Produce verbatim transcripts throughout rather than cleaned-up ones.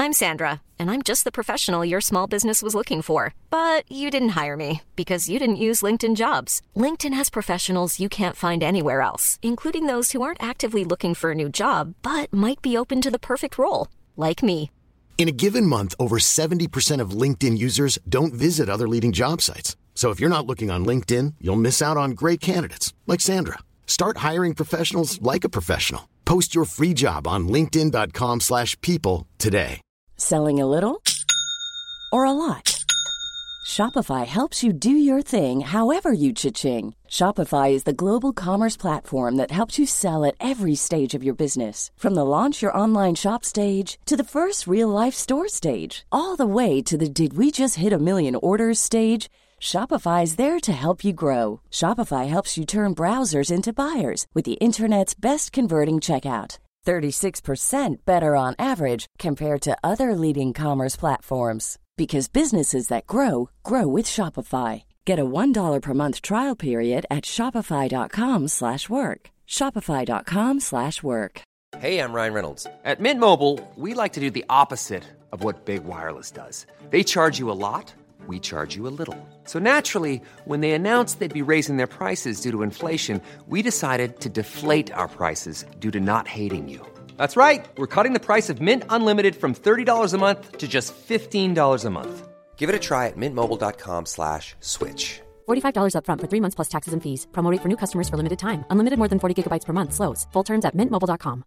I'm Sandra, and I'm just the professional your small business was looking for. But you didn't hire me because you didn't use LinkedIn Jobs. LinkedIn has professionals you can't find anywhere else, including those who aren't actively looking for a new job, but might be open to the perfect role, like me. In a given month, over seventy percent of LinkedIn users don't visit other leading job sites. So if you're not looking on LinkedIn, you'll miss out on great candidates like Sandra. Start hiring professionals like a professional. Post your free job on linkedin.com slash people today. Selling a little or a lot? Shopify helps you do your thing however you cha-ching. Shopify is the global commerce platform that helps you sell at every stage of your business. From the launch your online shop stage to the first real-life store stage, all the way to the did we just hit a million orders stage. Shopify is there to help you grow. Shopify helps you turn browsers into buyers with the internet's best converting checkout. thirty-six percent better on average compared to other leading commerce platforms. Because businesses that grow, grow with Shopify. Get a one dollar per month trial period at shopify.com slash work. Shopify.com slash work. Hey, I'm Ryan Reynolds. At Mint Mobile, we like to do the opposite of what Big Wireless does. They charge you a lot. We charge you a little. So naturally, when they announced they'd be raising their prices due to inflation, we decided to deflate our prices due to not hating you. That's right. We're cutting the price of Mint Unlimited from thirty dollars a month to just fifteen dollars a month. Give it a try at mintmobile.com slash switch. forty-five dollars up front for three months plus taxes and fees. Promo rate for new customers for limited time. Unlimited more than forty gigabytes per month. Slows full terms at mint mobile dot com.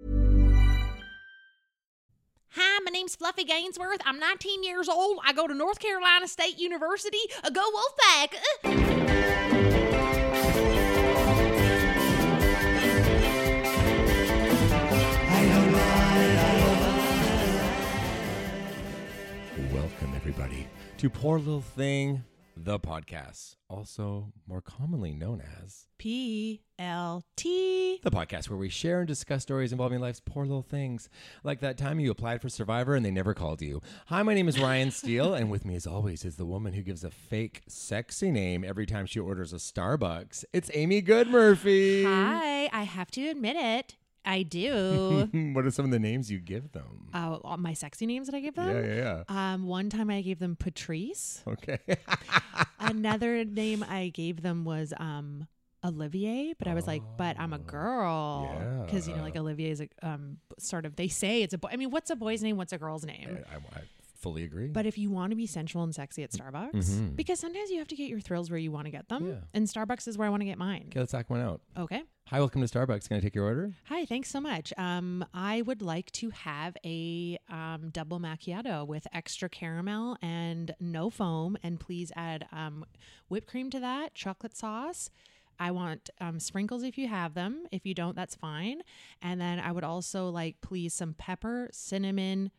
Hi, my name's Fluffy Gainsworth. I'm nineteen years old. I go to North Carolina State University. Uh, go Wolfpack! Uh. Welcome, everybody, to Poor Little Thing, the podcast, also more commonly known as P L T. The podcast where we share and discuss stories involving life's poor little things, like that time you applied for Survivor and they never called you. Hi, my name is Ryan Steele, and with me as always is the woman who gives a fake sexy name every time she orders a Starbucks. It's Amy Goodmurphy. Hi, I have to admit it. I do. What are some of the names you give them? Uh, all my sexy names that I give them? Yeah, yeah, yeah. Um, one time I gave them Patrice. Okay. Another name I gave them was um, Olivier, but I was like, but I'm a girl. Yeah. Because, you know, like Olivier is a um, sort of, they say it's a boy. I mean, what's a boy's name? What's a girl's name? I, I, I fully agree. But if you want to be sensual and sexy at Starbucks, mm-hmm. because sometimes you have to get your thrills where you want to get them. Yeah. And Starbucks is where I want to get mine. Okay, let's knock one out. Okay. Hi, welcome to Starbucks. Can I take your order? Hi, thanks so much. Um, I would like to have a um, double macchiato with extra caramel and no foam. And please add um, whipped cream to that, chocolate sauce. I want um, sprinkles if you have them. If you don't, that's fine. And then I would also like, please, some pepper, cinnamon,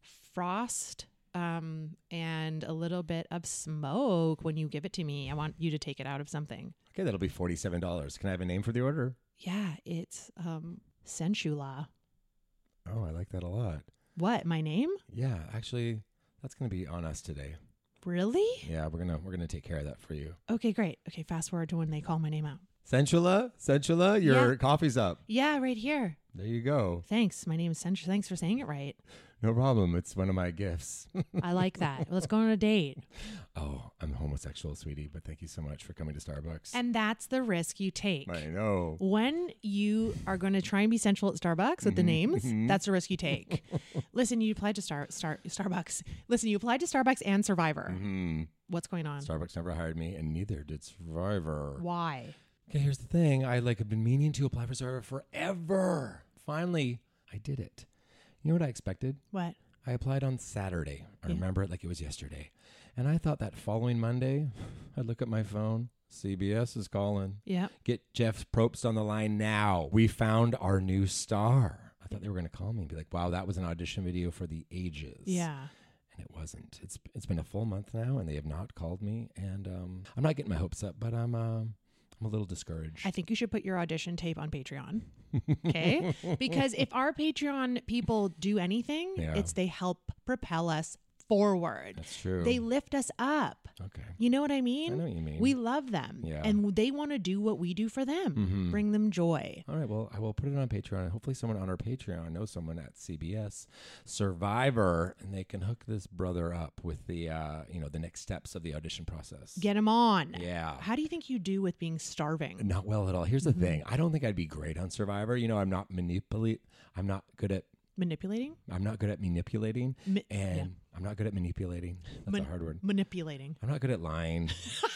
frost, um, and a little bit of smoke when you give it to me. I want you to take it out of something. Okay, that'll be forty-seven dollars. Can I have a name for the order? Yeah, it's um, Sensuala. Oh, I like that a lot. What, my name? Yeah, actually, that's going to be on us today. Really? Yeah, we're gonna we're gonna take care of that for you. Okay, great. Okay, fast forward to when they call my name out. Sensuala, Sensuala, your Yeah. coffee's up. Yeah, right here. There you go. Thanks. My name is Sensuala. Thanks for saying it right. No problem. It's one of my gifts. I like that. Let's go on a date. Oh, I'm homosexual, sweetie, but thank you so much for coming to Starbucks. And that's the risk you take. I know. When you are going to try and be sensual at Starbucks with the names, Mhm. that's the risk you take. Listen, you applied to Star, Star Starbucks. Listen, you applied to Starbucks and Survivor. Mm-hmm. What's going on? Starbucks never hired me, and neither did Survivor. Why? Okay, here's the thing. I like have been meaning to apply for Survivor forever. Finally, I did it. You know what I expected? What? I applied on Saturday. I Yeah. remember it like it was yesterday. And I thought that following Monday, I'd look at my phone. C B S is calling. Yeah. Get Jeff Probst on the line now. We found our new star. I thought they were going to call me and be like, wow, that was an audition video for the ages. Yeah. And it wasn't. It's It's been a full month now, and they have not called me. And um, I'm not getting my hopes up, but I'm... Uh, I'm a little discouraged. I think you should put your audition tape on Patreon. Okay? Because if our Patreon people do anything, Yeah. it's they help propel us forward. That's true. They lift us up. Okay. You know what I mean? I know what you mean. We love them. Yeah. And they want to do what we do for them. Mm-hmm. Bring them joy. All right, well, I will put it on Patreon. Hopefully someone on our Patreon knows someone at C B S Survivor, and they can hook this brother up with the, uh, you know, the next steps of the audition process. Get them on. Yeah. How do you think you do with being starving? Not well at all. Here's the thing. I don't think I'd be great on Survivor. You know, I'm not manipulate. I'm not good at Manipulating? I'm not good at manipulating, Ma- and yeah. I'm not good at manipulating. That's Man- a hard word. Manipulating. I'm not good at lying.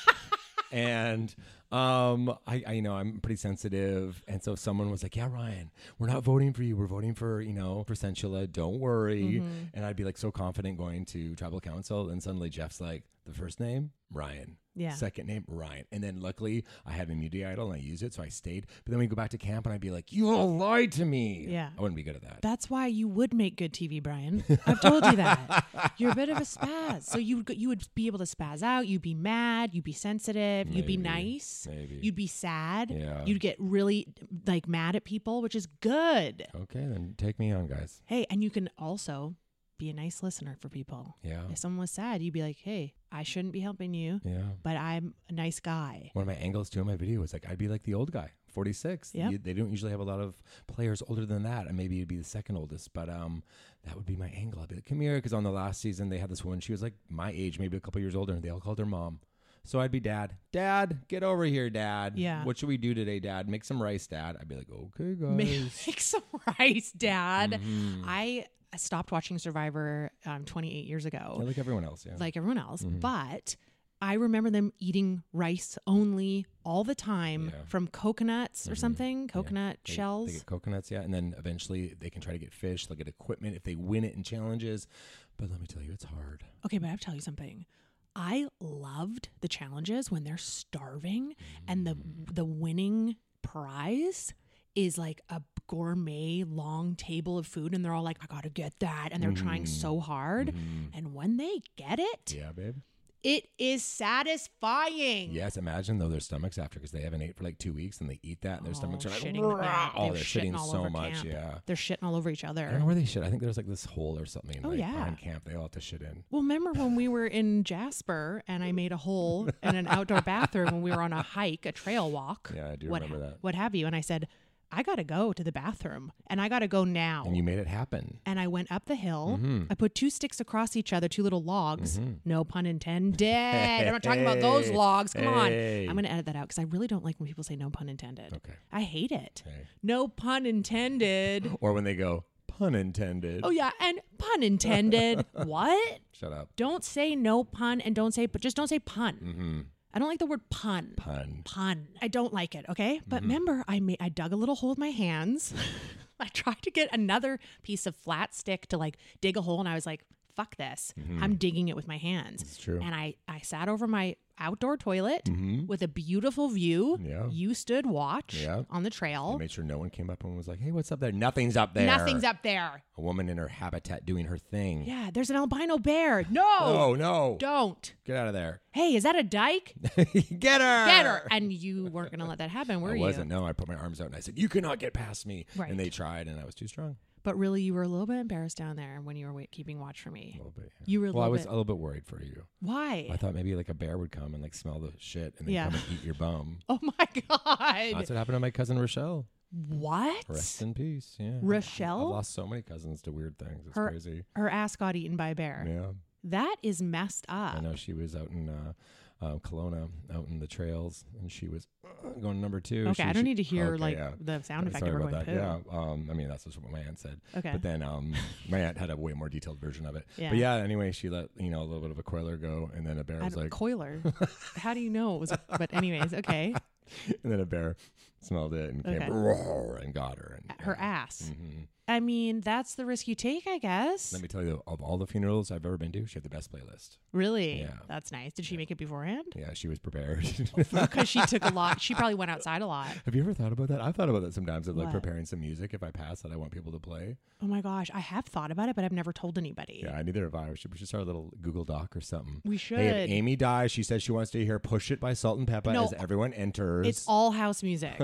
And um, I, I, you know, I'm pretty sensitive. And so if someone was like, yeah, Ryan, we're not voting for you. We're voting for, you know, for Sensula. Don't worry. Mm-hmm. And I'd be like so confident going to tribal council. And suddenly Jeff's like, the first name, Ryan. Yeah. Second name, Ryan. And then luckily I had Immunity Idol and I used it. So I stayed. But then we go back to camp and I'd be like, you all lied to me. Yeah. I wouldn't be good at that. That's why you would make good T V, Brian. I've told you that. You're a bit of a spaz. So you would, you would be able to spaz out. You'd be mad. You'd be sensitive. You'd be Maybe. nice. Maybe. You'd be sad. Yeah. You'd get really like mad at people, which is good. Okay, then take me on, guys. Hey, and you can also be a nice listener for people. Yeah. If someone was sad, you'd be like, hey, I shouldn't be helping you, Yeah. but I'm a nice guy. One of my angles too in my video was like, I'd be like the old guy, forty-six. Yep. You- they don't usually have a lot of players older than that. And maybe it'd be the second oldest, but um, that would be my angle. I'd be like, come here. Because on the last season, they had this woman. She was like my age, maybe a couple years older, and they all called her mom. So I'd be dad. Dad, get over here, dad. Yeah. What should we do today, dad? Make some rice, dad. I'd be like, okay, guys. Make some rice, Dad. Mhm. I stopped watching Survivor um, twenty-eight years ago. Yeah, like everyone else, yeah. like everyone else, Mhm. but I remember them eating rice only all the time Yeah. from coconuts or Mhm. something, Yeah. coconut They- shells. They get coconuts, yeah. And then eventually they can try to get fish. They'll get equipment if they win it in challenges. But let me tell you, it's hard. Okay, but I have to tell you something. I loved the challenges when they're starving and the the winning prize is like a gourmet long table of food and they're all like, I gotta get that. And they're trying so hard. Mhm. And when they get it, Yeah, babe. it is satisfying. Yes, imagine though their stomachs after because they haven't ate for like two weeks and they eat that and their Oh, stomachs are like, shitting, "Rah!" yeah, oh, they're they're shitting shitting all so over much. camp. Yeah. They're shitting all over each other. I don't know where they shit. I think there's like this hole or something. Oh, like, yeah. on camp they all have to shit in. Well, remember when we were in Jasper and I made a hole in an outdoor bathroom when we were on a hike, a trail walk? Yeah, I do what, remember that. What have you? And I said, I got to go to the bathroom and I got to go now. And you made it happen. And I went up the hill. Mhm. I put two sticks across each other, two little logs. Mhm. No pun intended. I'm not talking about those Hey, logs. Come hey. on. I'm going to edit that out because I really don't like when people say no pun intended. Okay. I hate it. Okay. No pun intended. Or when they go, pun intended. Oh, yeah. And pun intended. What? Shut up. Don't say no pun and don't say, but just don't say pun. Mm-hmm. I don't like the word pun. Pun. Pun. I don't like it. Okay. But Mm-hmm. remember, I made, I dug a little hole with my hands. I tried to get another piece of flat stick to like dig a hole. And I was like, fuck this. I'm digging it with my hands. It's true. And I, I sat over my outdoor toilet Mhm. with a beautiful view. Yeah. You stood watch Yeah. on the I trail. made sure no one came up and was like, hey, what's up there? Nothing's up there. Nothing's up there. A woman in her habitat doing her thing. Yeah. There's an albino bear. No. Oh, no. Don't. Get out of there. Hey, is that a dyke? Get her. Get her. And you weren't going to let that happen, were I you? wasn't. No, I put my arms out and I said, you cannot get past me. Right. And they tried and I was too strong. But really, you were a little bit embarrassed down there when you were wait, keeping watch for A me. little bit. yeah. You were a well, I little was bit- a little bit worried for you. Why? I thought maybe like a bear would come and like smell the shit and then Yeah. come and eat your bum. Oh my God. That's what happened to my cousin Rochelle. What? Rest in peace. Yeah. Rochelle? I've lost so many cousins to weird things. It's Her- crazy. Her ass got eaten by a bear. Yeah. That is messed up. I know she was out in uh, uh, Kelowna, out in the trails, and she was uh, going number two. Okay, She- I don't she- need to hear okay, like yeah. the sound Uh, effect Sorry of her about going that. poo. Yeah. Um, I mean, that's just what my aunt said. Okay. But then um, my aunt had a way more detailed version of it. Yeah. But yeah, anyway, she let, you know, a little bit of a coiler go, and then a bear I was don't- like, coiler. How do you know it was? A, but anyways, okay. and then a bear smelled it and came Okay. roar and got her. And, Her ass. hmm I mean, that's the risk you take, I guess. Let me tell you, of all the funerals I've ever been to, she had the best playlist. Really? Yeah. That's nice. Did she make it beforehand? Yeah, she was prepared. Because she took a lot. She probably went outside a lot. Have you ever thought about that? I've thought about that sometimes of like What? preparing some music if I pass that I want people to play. Oh my gosh. I have thought about it, but I've never told anybody. Yeah, neither have I. We should, we should start a little Google Doc or something. We should. Hey, if Amy dies, she says she wants to hear Push It by Salt and Peppa No, as everyone enters. It's all house music.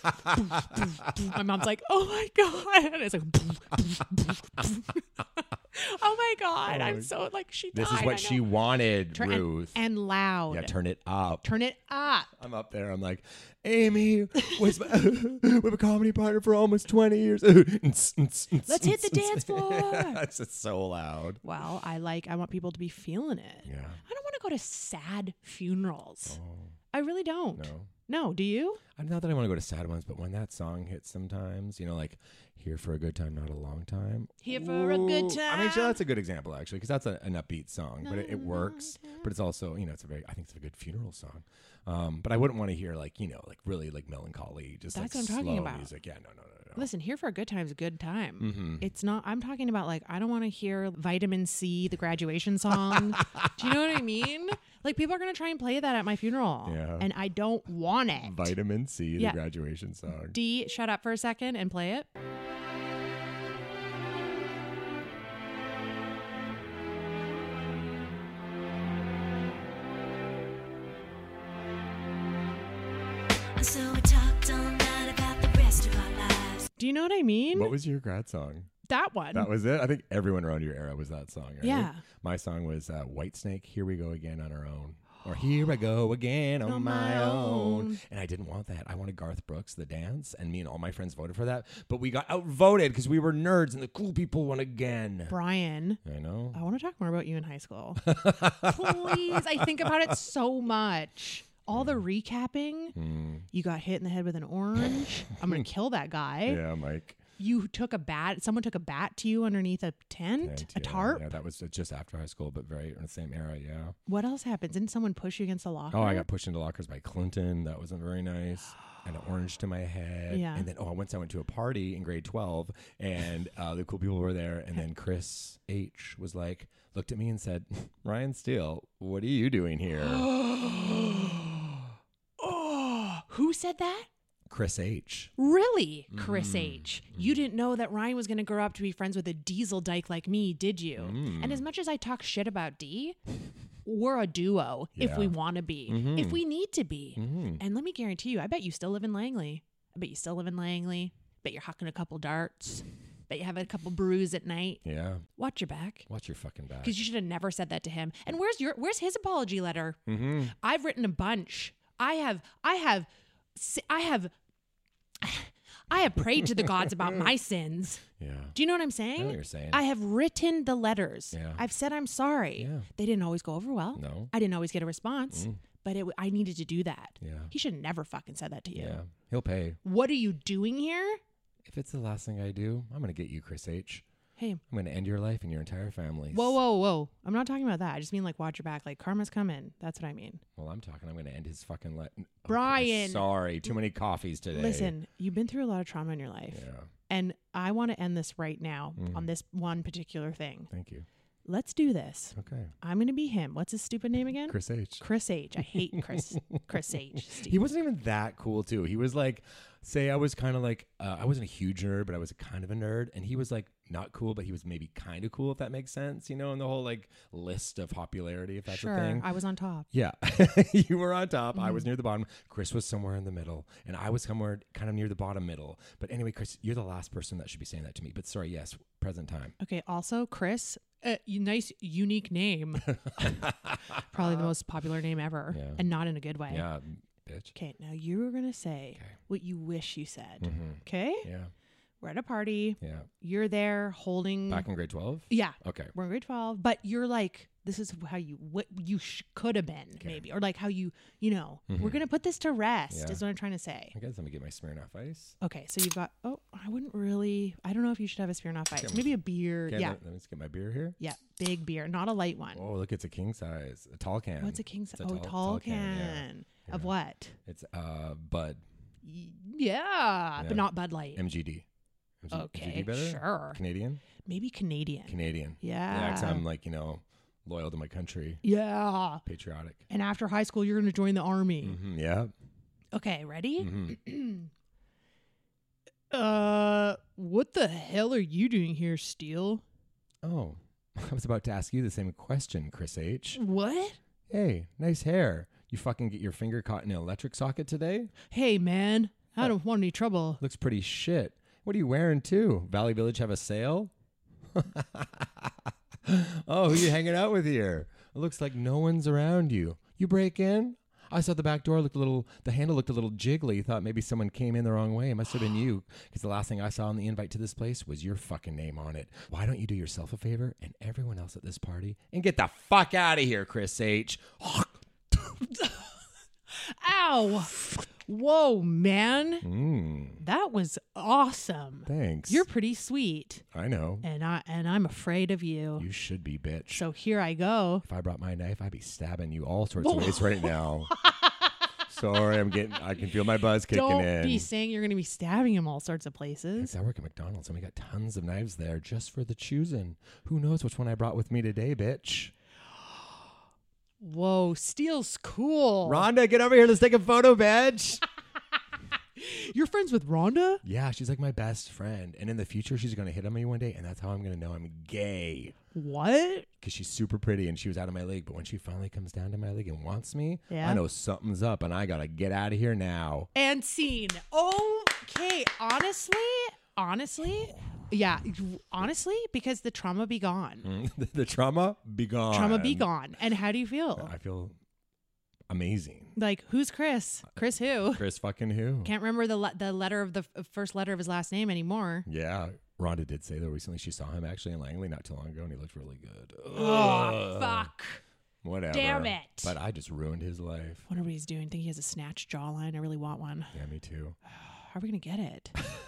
My mom's like, oh my God. And it's like, Oh my God. Oh, I'm so like, she died. This is I what she know. wanted, Turn- Ruth. And, and loud. yeah, turn it up. Turn it up. I'm up there. I'm like, Amy was with a comedy partner for almost twenty years. Let's Let's hit the dance floor. It's just so loud. Well, I like, I want people to be feeling it. Yeah. I don't want to go to sad funerals. Oh, I really don't. no. No, do you? I'm not that I want to go to sad ones, but when that song hits sometimes, you know, like Here for a Good Time, Not a Long Time. Here for a good Ooh. I mean, so time. that's a good example, actually, because that's a, an upbeat song, but it, it works. But it's also, you know, it's a very, I think it's a good funeral song. Um, but I wouldn't want to hear, like, you know, like really like melancholy, just That's like what I'm talking slow about. music. Yeah, no, no, no, no. Listen, Here for a Good Time is a good time. Mm-hmm. It's not, I'm talking about like, I don't want to hear Vitamin C, the graduation song. Do you know what I mean? Like, people are going to try and play that at my funeral. Yeah. And I don't want it. Vitamin C, Yeah. the graduation song. D, shut up for a second and play it. So we talked all night about the rest of our lives. Do you know what I mean? What was your grad song? That one. That was it? I think everyone around your era was that song, right? Yeah. My song was uh, Whitesnake, Here We Go Again on Our Own. Or Here I Go Again on, On my, my own. own. And I didn't want that. I wanted Garth Brooks, The Dance, and me and all my friends voted for that. But we got outvoted because we were nerds and the cool people won again. Brian, I know. I want to talk more about you in high school. Please. I think about it so much. All the recapping. Mm. You got hit in the head with an orange. I'm going to kill that guy. Yeah, Mike. You took a bat. Someone took a bat to you underneath a tent, Right, a yeah, tarp. Yeah, that was just after high school, but very in the same era, yeah. What else happened? Didn't someone push you against the locker? Oh, I got pushed into lockers by Clinton. That wasn't very nice. And an orange to my head. Yeah. And then, oh, once I went to a party in grade twelve, and uh, the cool people were there. And then Chris H was like, looked at me and said, Ryan Steele, what are you doing here? Oh, who said that? Chris H. Really, Chris Mm. H. You didn't know that Ryan was going to grow up to be friends with a diesel dyke like me, did you? Mm. And as much as I talk shit about D, we're a duo if Yeah. we want to be, Mhm. if we need to be. Mhm. And let me guarantee you, I bet you still live in Langley. I bet you still live in Langley. Bet you're hucking a couple darts. Bet you have a couple brews at night. Yeah. Watch your back. Watch your fucking back. Because you should have never said that to him. And where's your where's his apology letter? Mm-hmm. I've written a bunch. I have I have I have I have prayed to the gods about my sins. Yeah. Do you know what I'm saying? I know what you're saying. I have written the letters. Yeah. I've said I'm sorry. Yeah. They didn't always go over well. No. I didn't always get a response, Mm. but it, w- I needed to do that. Yeah. He should have never fucking said that to you. Yeah. He'll pay. What are you doing here? If it's the last thing I do, I'm going to get you, Chris H. Hey, I'm going to end your life and your entire family's. whoa, whoa, whoa. I'm not talking about that. I just mean like watch your back. Like karma's coming. That's what I mean. Well, I'm talking. I'm going to end his fucking life. Brian. Sorry. Too many coffees today. Listen, you've been through a lot of trauma in your life. Yeah. And I want to end this right now Mm. on this one particular thing. Thank you. Let's do this. Okay. I'm going to be him. What's his stupid name again? Chris H. Chris H. I hate Chris. Chris H. Steve. He wasn't even that cool, too. He was like, say, I was kind of like, uh, I wasn't a huge nerd, but I was a kind of a nerd. And he was like, not cool, but he was maybe kind of cool, if that makes sense, you know, in the whole like list of popularity, if that's sure, a thing. I was on top. Yeah. You were on top. I Mm-hmm. was near the bottom. Chris was somewhere in the middle. And I was somewhere kind of near the bottom middle. But anyway, Chris, you're the last person that should be saying that to me. But sorry, yes, present time. Okay. Also, Chris, uh, y- nice, unique name. Probably the most popular name ever, Yeah. and not in a good way. Yeah, bitch. Okay. Now you were gonna say Okay. what you wish you said. Mhm. Okay. Yeah. We're at a party. Yeah. You're there holding. Back in grade twelve? Yeah. Okay. We're in grade twelve, but you're like, this is how you what you sh- could have been, Okay. maybe, or like how you, you know, we're Mhm. gonna put this to rest. Yeah. Is what I'm trying to say. I guess let me get my Smirnoff Ice. Okay, so you've got. Oh, I wouldn't really. I don't know if you should have a Smirnoff Ice. Okay. Maybe a beer. Okay, yeah, let, let me just get my beer here. yeah, big beer, not a light one. Oh, look, it's a king size, a tall can. What's a king size? It's a Oh, tall, can. yeah. Of Yeah. what? It's uh Bud, Y- Yeah, Yeah. but not Bud Light. M G D. M G- Okay, M G D better? sure. Canadian? Maybe Canadian. Canadian. Yeah. Yeah, 'cause I'm like, you know, loyal to my country, Yeah. patriotic. And after high school, you're going to join the army. Mm-hmm, yeah. Okay, ready? Mm-hmm. uh, what the hell are you doing here, Steele? Oh, I was about to ask you the same question, Chris H. What? Hey, nice hair. You fucking get your finger caught in an electric socket today? Hey, man, I don't want any trouble. Looks pretty shit. What are you wearing too? Valley Village have a sale? Oh, who you hanging out with here? It looks like no one's around you. You break in? I saw the back door looked a little, the handle looked a little jiggly. Thought maybe someone came in the wrong way. It must have been you. Because the last thing I saw on the invite to this place was your fucking name on it. Why don't you do yourself a favor and everyone else at this party and get the fuck out of here, Chris H. Ow. Whoa, man. Mm, That was awesome. thanks. You're pretty sweet. I know. And I and I'm afraid of you. You should be, bitch. So here I go. If I brought my knife, I'd be stabbing you all sorts of ways right now. Sorry, I'm getting, I can feel my buzz kicking Don't in. be saying you're going to be stabbing him all sorts of places. I work at McDonald's and we got tons of knives there just for the choosing. Who knows which one I brought with me today, bitch? Whoa, Steel's cool. Rhonda, get over here. Let's take a photo, bitch. You're friends with Rhonda? Yeah, she's like my best friend. And in the future, she's going to hit on me one day. And that's how I'm going to know I'm gay. What? Because she's super pretty and she was out of my league. But when she finally comes down to my league and wants me, Yeah. I know something's up and I got to get out of here now. And scene. Okay, honestly, honestly, yeah, honestly, because the trauma be gone. the, the trauma be gone. Trauma be gone. And how do you feel? I feel amazing. Like, who's Chris? Chris who? Chris fucking who? Can't remember the le- the letter of the f- first letter of his last name anymore. Yeah. Rhonda did say, though, recently she saw him actually in Langley not too long ago, and he looked really good. Oh, Ugh. fuck. Whatever. Damn it. But I just ruined his life. Wonder what he's doing. Think he has a snatch jawline? I really want one. Yeah, me too. How are we going to get it?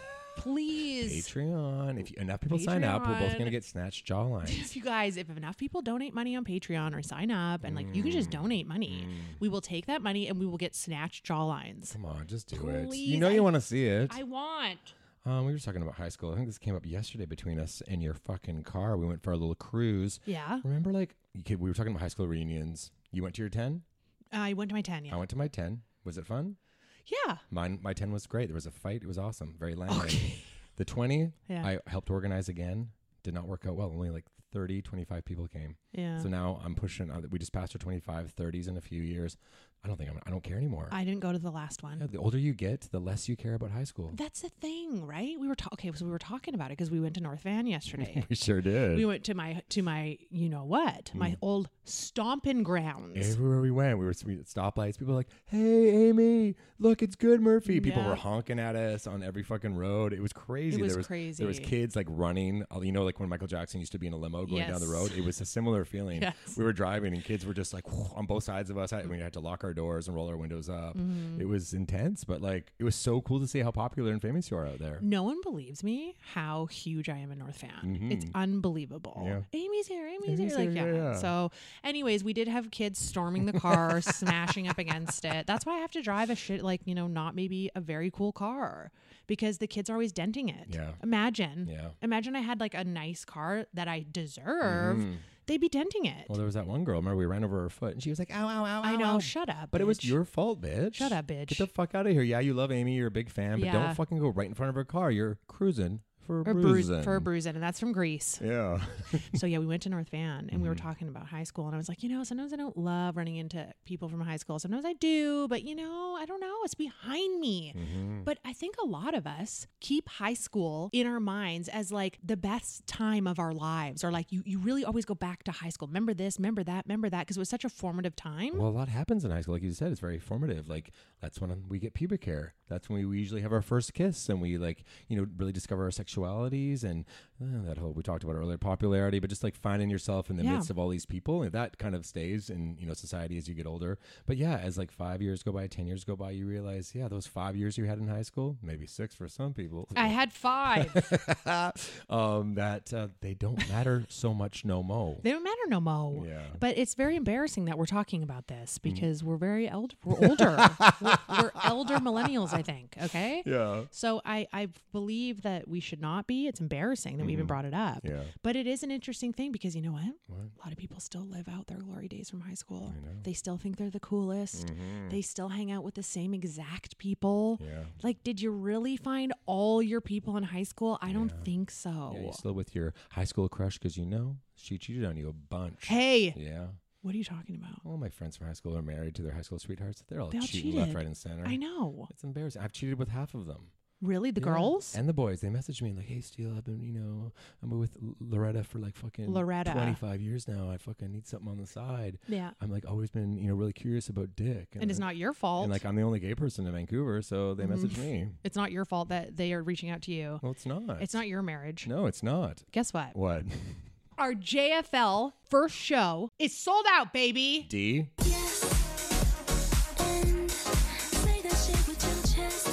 Please. Patreon. If you, enough people sign up, we're both going Patreon. to get snatched jawlines. If you guys, if enough people donate money on Patreon or sign up and like you can just donate money, we will take that money and we will get snatched jawlines. Come on, just do it. Please, You know I- you want to see it. I want. Um, we were talking about high school. I think this came up yesterday between us and your fucking car. We went for a little cruise. Yeah. Remember, like, you could, we were talking about high school reunions. You went to your ten? I went to my ten. Yeah. I went to my ten. Was it fun? Yeah. Mine, my ten was great. There was a fight. It was awesome. Very Langley. Okay. The twenty, Yeah. I helped organize again. Did not work out well. Only like thirty, twenty-five people came. Yeah. So now I'm pushing. Uh, we just passed our twenty-five, thirties in a few years. I don't think I'm, I don't care anymore. I didn't go to the last one. Yeah, the older you get, the less you care about high school. That's the thing, right? We were ta- okay, so we were talking about it because we went to North Van yesterday. We sure did. We went to my to my you know what Hmm. my old stomping grounds. Everywhere we went, we were we at stoplights. People were like, "Hey, Amy, look, it's Good Murphy." People Yeah. were honking at us on every fucking road. It was crazy. It was there was crazy. There was kids like running. uh, You know, like when Michael Jackson used to be in a limo going down the Yes. road. It was a similar feeling. Yes. We were driving and kids were just like on both sides of us. I, we had to lock our doors and roll our windows up. Mm-hmm. It was intense, but like it was so cool to see how popular and famous you are out there. No one believes me how huge I am in North Van. Mhm. It's unbelievable. Yeah. Amy's here. Amy's, Amy's here. Like, here, yeah. yeah, yeah. So, anyways, we did have kids storming the car, smashing up against it. That's why I have to drive a shit, like, you know, not maybe a very cool car because the kids are always denting it. Yeah. Imagine. Yeah. Imagine I had like a nice car that I deserve. Mhm. They'd be denting it. Well, there was that one girl. Remember, we ran over her foot, and she was like, "Ow, ow, ow, I ow, know. ow." Shut up. But it was bitch. your fault, bitch. Shut up, bitch. Get the fuck out of here. Yeah, you love Amy. You're a big fan, but Yeah. don't fucking go right in front of her car. You're cruising for a Or bruise bruising. for a bruising, and that's from Greece. Yeah. So yeah, we went to North Van and we Mm-hmm. were talking about high school, and I was like, you know, sometimes I don't love running into people from high school. Sometimes I do, but you know, I don't know. It's behind me. Mm-hmm. But I think a lot of us keep high school in our minds as like the best time of our lives, or like you, you really always go back to high school. Remember this, remember that, remember that, because it was such a formative time. Well, a lot happens in high school. Like you said, it's very formative. Like, that's when we get pubic hair. That's when we, we usually have our first kiss and we, like, you know, really discover our sexualities and uh, that whole, we talked about earlier, popularity, but just like finding yourself in the Yeah. midst of all these people. And that kind of stays in, you know, society as you get older. But yeah, as like five years go by, ten years go by, you realize, yeah, those five years you had in high school, maybe six for some people. I had five. um, that uh, they don't matter so much no mo. They don't matter no mo. Yeah. But it's very embarrassing that we're talking about this because we're very elder. We're older. we're, we're elder millennials, I think. Okay. Yeah. So I, I believe that we should not be. It's embarrassing that we even brought it up. Yeah. But it is an interesting thing because you know what? What? A lot of people still live out their glory days from high school. I know. They still think they're the coolest. Mhm. They still hang out with the same exact people. Yeah. Like, did you really find all your people in high school? I don't Yeah. think so. Yeah, you still with your high school crush because you know she cheated on you a bunch. Hey, Yeah. what are you talking about? All my friends from high school are married to their high school sweethearts. They're all They all cheating left, cheated. right, and center. I know. It's embarrassing. I've cheated with half of them. Really? The Yeah. girls? And the boys. They messaged me like, hey, Steele, I've been, you know, I'm with L- Loretta for like fucking Loretta. twenty-five years now. I fucking need something on the side. Yeah. I'm like always been, you know, really curious about dick. And it's uh, not your fault. And like I'm the only gay person in Vancouver, so they Mhm. messaged me. It's not your fault that they are reaching out to you. Well, it's not. It's not your marriage. No, it's not. Guess what? What? Our J F L first show is sold out, baby. D? Yes. And say that shit with your chest.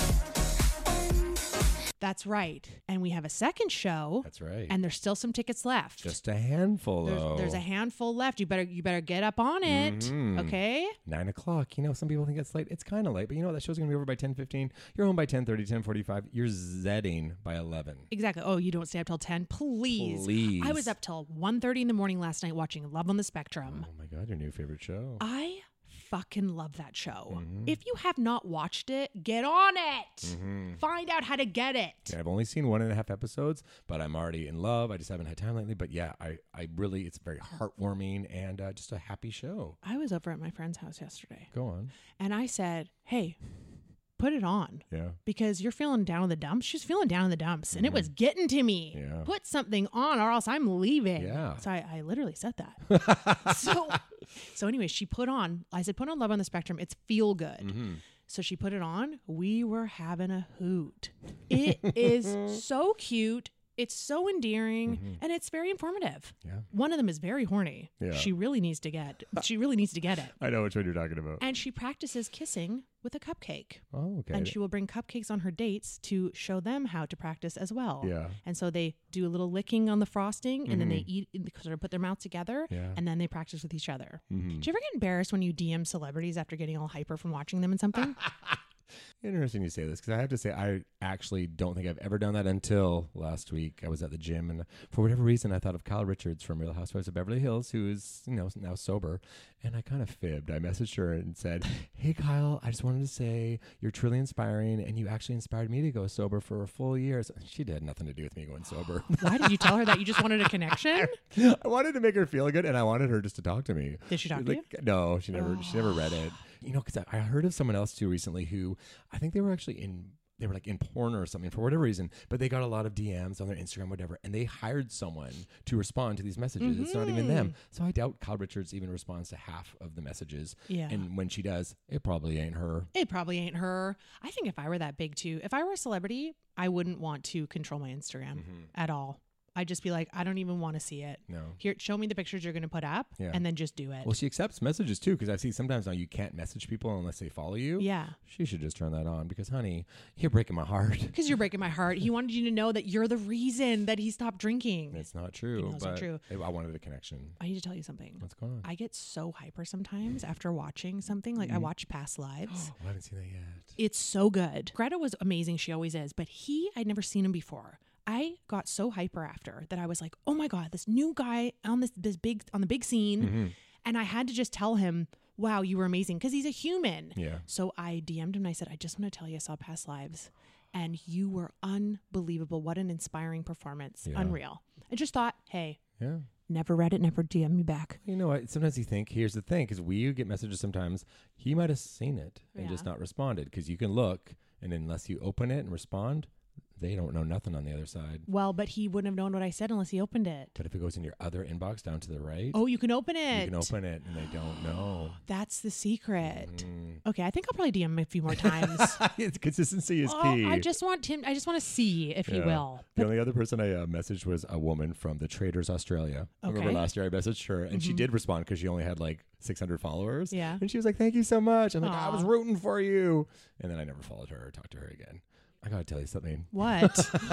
And That's right. And we have a second show. That's right. And there's still some tickets left. Just a handful, there's, though. there's a handful left. You better you better get up on it. Mhm. Okay? Nine o'clock. You know, some people think it's late. It's kind of late, but you know what? That show's going to be over by ten fifteen. You're home by ten thirty, ten forty-five. You're zedding by eleven. Exactly. Oh, you don't stay up till ten? Please. Please. I was up till one thirty in the morning last night watching Love on the Spectrum. Oh, my God. Your new favorite show. I fucking love that show. Mhm. If you have not watched it, get on it. Mhm. Find out how to get it. Yeah, I've only seen one and a half episodes, but I'm already in love. I just haven't had time lately. But yeah, I, I really, it's very heartwarming and uh, just a happy show. I was over at my friend's house yesterday Go on. and I said, hey, put it on Yeah. because you're feeling down in the dumps. She's feeling down in the dumps and it was getting to me. Yeah. Put something on or else I'm leaving. Yeah. So I, I literally said that. so, so anyway, she put on, I said, put on Love on the Spectrum. It's feel good. Mm-hmm. So she put it on. We were having a hoot. It is so cute. It's so endearing Mhm. and it's very informative. Yeah. One of them is very horny. Yeah. She really needs to get, she really needs to get it. I know which one you're talking about. And she practices kissing with a cupcake. Oh, okay. And she will bring cupcakes on her dates to show them how to practice as well. Yeah. And so they do a little licking on the frosting and then they Mhm. eat, sort of put their mouth together Yeah. and then they practice with each other. Mhm. Do you ever get embarrassed when you D M celebrities after getting all hyper from watching them in something? Interesting you say this because I have to say I actually don't think I've ever done that until last week. I was at the gym and for whatever reason I thought of Kyle Richards from Real Housewives of Beverly Hills, who is, you know, now sober, and I kind of fibbed. I messaged her and said, "Hey Kyle, I just wanted to say you're truly inspiring and you actually inspired me to go sober for a full year." So she did nothing to do with me going sober. Why did you tell her that? You just wanted a connection? I wanted to make her feel good and I wanted her just to talk to me. Did she talk to you? No, she never. She never read it. You know, because I, I heard of someone else too recently who I think they were actually in. They were like in porn or something for whatever reason, but they got a lot of D Ms on their Instagram, whatever, and they hired someone to respond to these messages. It's not even them. So I doubt Kyle Richards even responds to half of the messages. Yeah. And when she does, it probably ain't her. It probably ain't her. I think if I were that big too, if I were a celebrity, I wouldn't want to control my Instagram Mhm. at all. I'd just be like, I don't even want to see it. No. Here, show me the pictures you're going to put up Yeah. and then just do it. Well, she accepts messages too, because I see sometimes now you can't message people unless they follow you. Yeah. She should just turn that on because, honey, you're breaking my heart. Because you're breaking my heart. He wanted you to know that you're the reason that he stopped drinking. It's not true. You know it's but not true. I I wanted a connection. I need to tell you something. What's going on? I get so hyper sometimes after watching something. Like I Mhm. watch Past Lives. Oh, I haven't seen that yet. It's so good. Greta was amazing. She always is. But he, I'd never seen him before. I got so hyper after that I was like, oh my God, this new guy on this, this big, on the big scene. Mhm. And I had to just tell him, wow, you were amazing. Because he's a human. Yeah. So I D M'd him and I said, I just want to tell you I saw Past Lives. And you were unbelievable. What an inspiring performance. Yeah. Unreal. I just thought, hey, Yeah. never read it, never D M me back. You know what? Sometimes you think, here's the thing, because we get messages sometimes, he might have seen it and Yeah. just not responded, because you can look, and unless you open it and respond, they don't know nothing on the other side. Well, but he wouldn't have known what I said unless he opened it. But if it goes in your other inbox down to the right, Oh, you can open it. you can open it, and they don't know. That's the secret. Mm. Okay, I think I'll probably D M him a few more times. It's consistency is Oh, key. I just want him. I just want to see if he Yeah. will. The only other person I uh, messaged was a woman from the Traders Australia. I remember Okay. last year I messaged her, and she Mhm. did respond because she only had like six hundred followers. Yeah. And she was like, "Thank you so much." I'm like, "I was Aw. rooting for you." And then I never followed her or talked to her again. I gotta tell you something. What?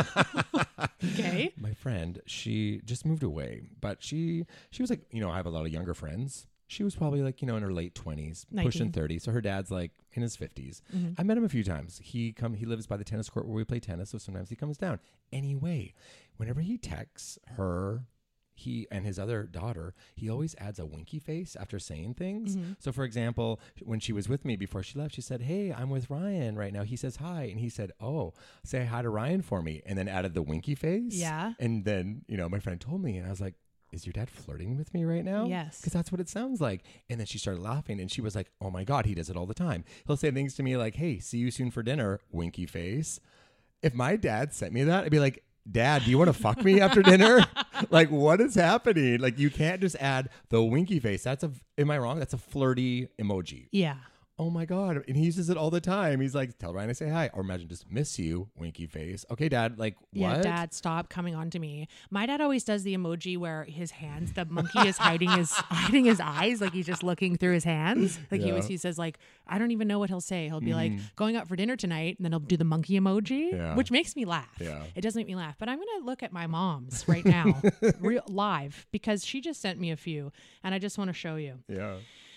Okay. My friend, she just moved away, but she she was like, you know, I have a lot of younger friends. She was probably like, you know, in her late twenties, pushing nineteen. thirty. So her dad's like in his fifties. Mhm. I met him a few times. He come he lives by the tennis court where we play tennis, so sometimes he comes down. Anyway, whenever he texts her, he and his other daughter, he always adds a winky face after saying things. Mhm. So for example, when she was with me before she left, she said, "Hey, I'm with Ryan right now." He says hi, and he said, "Oh, say hi to Ryan for me," and then added the winky face. Yeah. And then, you know, my friend told me, and I was like, is your dad flirting with me right now? Yes. Because that's what it sounds like. And then she started laughing and she was like, oh my God, he does it all the time. He'll say things to me like, hey, see you soon for dinner, winky face. If my dad sent me that, I'd be like, Dad, do you want to fuck me after dinner? Like, what is happening? Like, you can't just add the winky face. That's a, am I wrong? That's a flirty emoji. Yeah. Oh my God. And he uses it all the time. He's like, tell Ryan I say hi. Or imagine just miss you, winky face. Okay, Dad, like Yeah, what? Dad, stop coming on to me. My dad always does the emoji where his hands, the monkey is hiding his hiding his eyes, like he's just looking through his hands. Like he Yeah. always he says, like, I don't even know what he'll say. He'll be like, Mhm. going out for dinner tonight, and then he'll do the monkey emoji, Yeah. which makes me laugh. Yeah. It does make me laugh. But I'm gonna look at my mom's right now, real live, because she just sent me a few and I just want to show you. Yeah.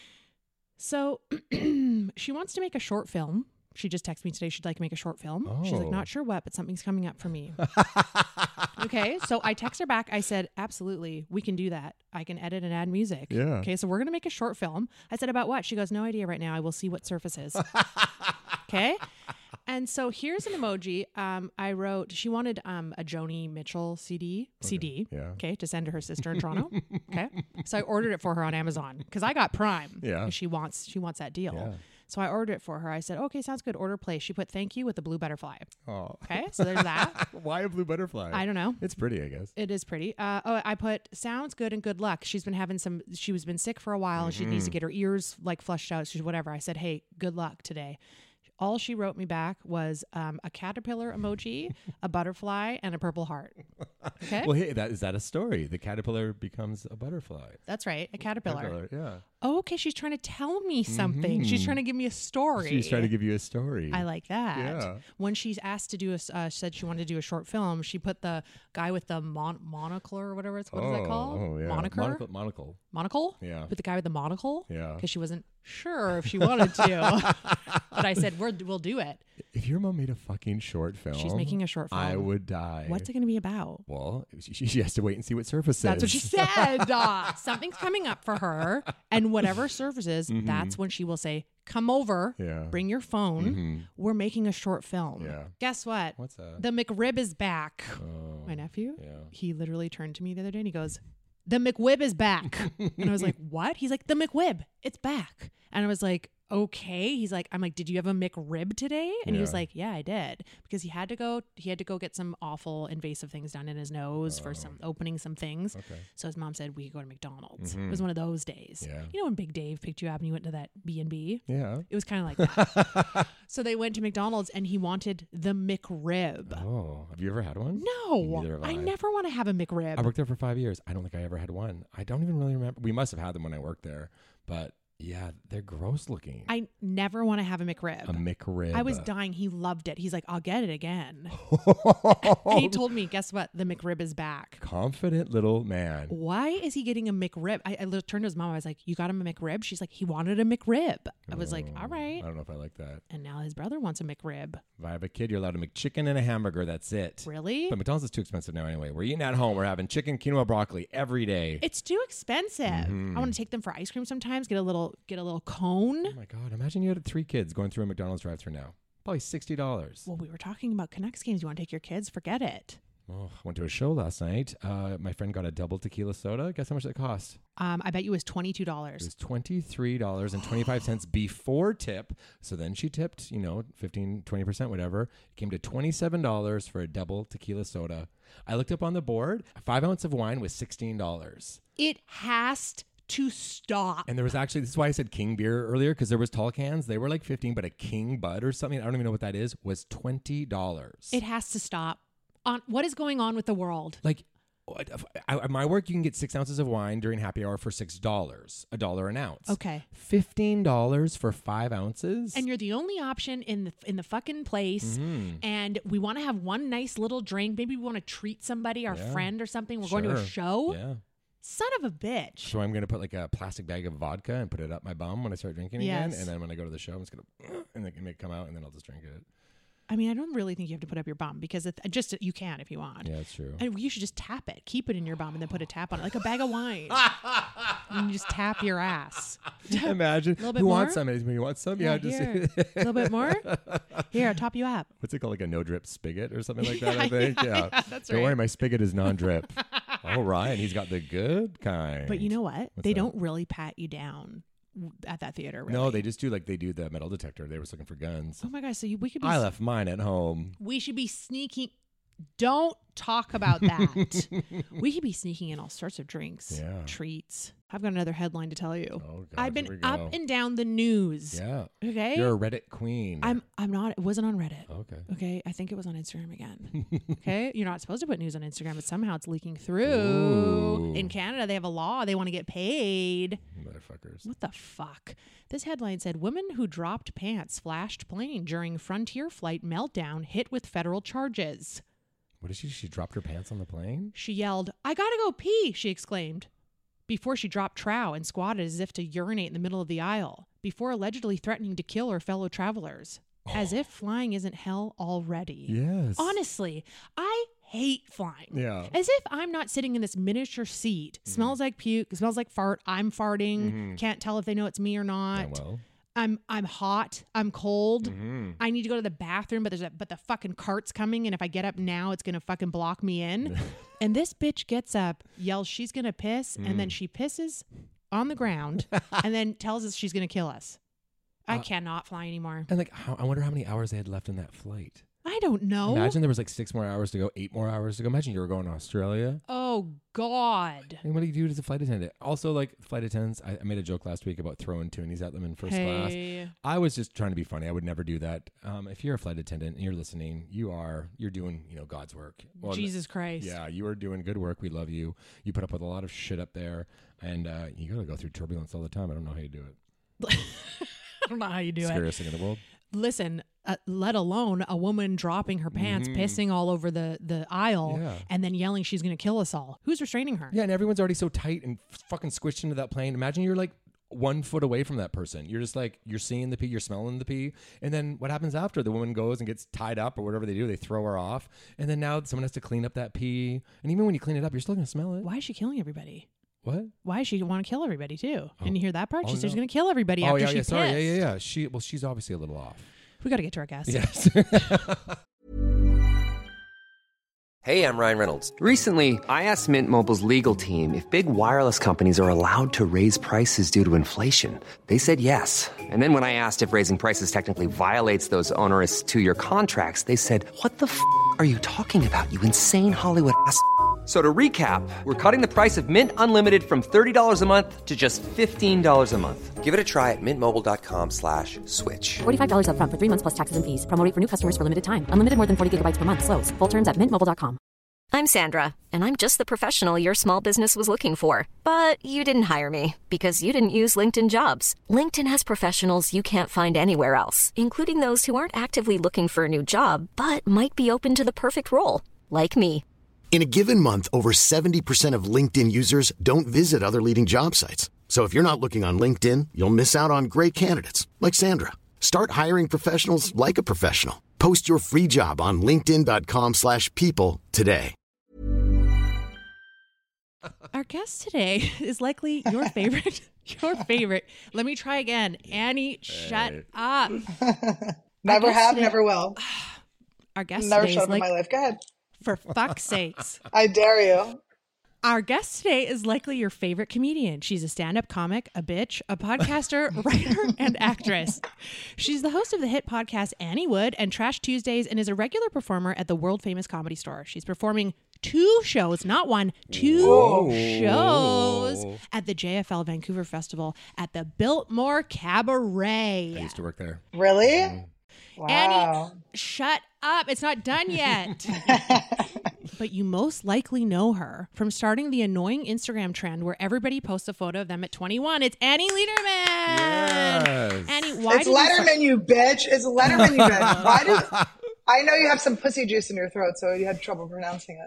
So she wants to make a short film. She just texted me today. She'd like to make a short film. She's like, Oh. not sure what, but something's coming up for me. Okay. So I text her back. I said, absolutely. We can do that. I can edit and add music. Yeah. Okay. So we're going to make a short film. I said, about what? She goes, no idea right now. I will see what surfaces. Okay. And so here's an emoji. Um, I wrote, she wanted um, a Joni Mitchell C D, C D, yeah. okay, to send to her sister in Toronto. Okay. So I ordered it for her on Amazon because I got Prime. Yeah. 'cause She wants, she wants that deal. Yeah. So I ordered it for her. I said, okay, sounds good. Order place. She put thank you with the blue butterfly. Oh. Okay. So there's that. Why a blue butterfly? I don't know. It's pretty, I guess. It is pretty. Uh, oh, I put sounds good and good luck. She's been having some, she was been sick for a while and she needs to get her ears like flushed out. She's whatever. I said, hey, good luck today. All she wrote me back was um, a caterpillar emoji, a butterfly, and a purple heart. Okay. Well, hey, that is that a story? The caterpillar becomes a butterfly. That's right. A caterpillar. Caterpillar, yeah. Oh, okay. She's trying to tell me something. She's Mhm. trying to give me a story. She's trying to give you a story. I like that. Yeah. When she's asked to do a, s- uh, said she wanted to do a short film, she put the guy with the mon- monocle or whatever it's, what is that called? Oh, yeah. Moniker? Monocle. Monocle. Monocle? Yeah. With the guy with the monocle? Yeah. Because she wasn't sure if she wanted to. But I said, We're, we'll do it. If your mom made a fucking short film, She's making a short film. I would die. What's it going to be about? Well, she, she has to wait and see what surfaces. That's what she said. Uh, something's coming up for her. And whatever surfaces, that's when she will say, come over, Mm-hmm. Yeah. bring your phone. Mhm. We're making a short film. Yeah. Guess what? What's that? The McRib is back. Oh, My nephew, yeah. he literally turned to me the other day and he goes, the McWib is back. And I was like, what? He's like, the McWib, it's back. And I was like, okay. He's like, I'm like, did you have a McRib today? And he was Yeah. like, yeah, I did. Because he had to go, he had to go get some awful invasive things done in his nose for some opening some things. Okay. So his mom said, we could go to McDonald's. It was one of those days. Yeah. You know, when Big Dave picked you up and you went to that B and B? Yeah. It was kind of like that. So they went to McDonald's and he wanted the McRib. Oh, have you ever had one? No, Neither have I I. never want to have a McRib. I worked there for five years. I don't think I ever had one. I don't even really remember. We must have had them when I worked there, but yeah, they're gross looking. I never want to have a McRib. a McRib. I was dying. He loved it. He's like, I'll get it again. And he told me, guess what? The McRib is back. Confident little man. Why is he getting a McRib? I, I li- turned to his mom. I was like, you got him a McRib? She's like, he wanted a McRib. I was like, all right. I don't know if I like that. And now his brother wants a McRib. If I have a kid, you're allowed a McChicken and a hamburger. That's it. Really? But McDonald's is too expensive now anyway. We're eating at home. We're having chicken, quinoa, broccoli every day. It's too expensive. Mm-hmm. I want to take them for ice cream sometimes. Get a little, get a little cone. Oh my God. Imagine you had three kids going through a McDonald's drive thru now. Probably sixty dollars. Well, we were talking about Canucks games. You want to take your kids? Forget it. Oh, went to a show last night. Uh, my friend got a double tequila soda. Guess how much that cost? Um, I bet you it was twenty-two It dollars. was twenty-three dollars and twenty-five cents before tip. So then she tipped, you know, fifteen, twenty percent, whatever. It came to twenty-seven dollars for a double tequila soda. I looked up on the board. A five ounce of wine was sixteen dollars. It has to stop. And there was actually, this is why I said King beer earlier, because there was tall cans. They were like fifteen, but a King Bud or something, I don't even know what that is, was twenty dollars. It has to stop. On what is going on with the world? Like, I- at my work, you can get six ounces of wine during happy hour for six dollars, a dollar an ounce. Okay. fifteen dollars for five ounces? And you're the only option in the in the fucking place. Mm-hmm. And we want to have one nice little drink. Maybe we want to treat somebody, our Yeah. friend or something. We're going to a Sure. show. Yeah. Son of a bitch. So I'm going to put like a plastic bag of vodka and put it up my bum when I start drinking again. Yes. And then when I go to the show, I'm just going to, and then make it come out and then I'll just drink it. I mean, I don't really think you have to put up your bum because it, just you can if you want. Yeah, that's true. And you should just tap it. Keep it in your bum and then put a tap on it, like a bag of wine. And you just tap your ass. Imagine. Little bit Who more? wants some? You want some? Yeah, just here. A little bit more. Here, I'll top you up. what's it called? Like a no drip spigot or something like that, Yeah, I think. yeah, Yeah. yeah, that's Don't right. worry, my spigot is non drip. Oh, Ryan, he's got the good kind. But you know what? What's they that? don't really pat you down at that theater. Really. No, they just do like they do the metal detector. They were looking for guns. Oh my gosh! So you, we could. Be, I left mine at home. We should be sneaking. Don't talk about that. We could be sneaking in all sorts of drinks, Yeah. treats. I've got another headline to tell you. Oh, God, I've here we been go. up and down the news. Yeah. Okay. You're a Reddit queen. I'm. I'm not. It wasn't on Reddit. Okay. Okay. I think it was on Instagram again. Okay. You're not supposed to put news on Instagram, but somehow it's leaking through. Ooh. In Canada, they have a law. They want to get paid. Motherfuckers. What the fuck? This headline said, woman who dropped pants flashed plane during Frontier flight meltdown hit with federal charges. What did she? She dropped her pants on the plane? She yelled, "I gotta go pee," she exclaimed, before she dropped trow and squatted as if to urinate in the middle of the aisle, before allegedly threatening to kill her fellow travelers. As if flying isn't hell already. Yes. Honestly, I hate flying. Yeah. As if I'm not sitting in this miniature seat. Mm-hmm. Smells like puke, smells like fart, I'm farting, mm-hmm. Can't tell if they know it's me or not. Yeah, well. I'm I'm hot. I'm cold. Mm-hmm. I need to go to the bathroom, but there's a but the fucking cart's coming, and if I get up now, it's gonna fucking block me in. And this bitch gets up, yells she's gonna piss, mm. and then she pisses on the ground, and then tells us she's gonna kill us. I uh, cannot fly anymore. And like, how, I wonder how many hours they had left in that flight. I don't know. Imagine there was like six more hours to go, eight more hours to go. Imagine you were going to Australia. Oh, God. And what do you do as a flight attendant? Also, like flight attendants, I, I made a joke last week about throwing toonies at them in first hey. class. I was just trying to be funny. I would never do that. Um, if you're a flight attendant and you're listening, you are, you're doing, you know, God's work. Well, Jesus Christ. Yeah, you are doing good work. We love you. You put up with a lot of shit up there, and uh, you got to go through turbulence all the time. I don't know how you do it. I don't know how you do Scariest it. Scariest thing in the world. Listen, uh, let alone a woman dropping her pants, mm-hmm. pissing all over the, the aisle, yeah. and then yelling she's going to kill us all. Who's restraining her? Yeah, and everyone's already so tight and fucking squished into that plane. Imagine you're like one foot away from that person. You're just like, you're seeing the pee, you're smelling the pee. And then what happens after? The woman goes and gets tied up or whatever they do. They throw her off. And then now someone has to clean up that pee. And even when you clean it up, you're still going to smell it. Why is she killing everybody? What? Why does she want to kill everybody too? Oh. Didn't you hear that part? Oh, she said no. she's going to kill everybody oh, after yeah, she yeah, pissed. sorry. Yeah, yeah, yeah. She, well, she's obviously a little off. We got to get to our guest. Yes. Hey, I'm Ryan Reynolds. Recently, I asked Mint Mobile's legal team if big wireless companies are allowed to raise prices due to inflation. They said yes. And then when I asked if raising prices technically violates those onerous two-year contracts, they said, "What the f*** are you talking about, you insane Hollywood ass f- So to recap, we're cutting the price of Mint Unlimited from thirty dollars a month to just fifteen dollars a month. Give it a try at mintmobile.com slash switch. forty-five dollars up front for three months plus taxes and fees. Promo rate for new customers for limited time. Unlimited more than forty gigabytes per month. Slows full terms at mint mobile dot com. I'm Sandra, and I'm just the professional your small business was looking for. But you didn't hire me because you didn't use LinkedIn Jobs. LinkedIn has professionals you can't find anywhere else, including those who aren't actively looking for a new job, but might be open to the perfect role, like me. In a given month, over seventy percent of LinkedIn users don't visit other leading job sites. So if you're not looking on LinkedIn, you'll miss out on great candidates like Sandra. Start hiring professionals like a professional. Post your free job on linkedin.com slash people today. Our guest today is likely your favorite. Your favorite. Let me try again. Annie, shut Hey. up. Never guest have, today- never will. Our guest Never today shut is up like, in my life. Go ahead. for fuck's sakes. I dare you. Our guest today is likely your favorite comedian. She's a stand-up comic, a bitch, a podcaster, writer, and actress. She's the host of the hit podcast Annie Wood and Trash Tuesdays and is a regular performer at the world-famous Comedy Store. She's performing two shows, not one, two Whoa. shows at the J F L Vancouver Festival at the Biltmore Cabaret. I used to work there. Really? Wow. Annie, shut up. It's not done yet. But you most likely know her from starting the annoying Instagram trend where everybody posts a photo of them at twenty-one. It's Annie Lederman. Yes. Annie, why It's did you Letterman, start- you bitch. It's Letterman, you bitch. Why did I know you have some pussy juice in your throat, so you had trouble pronouncing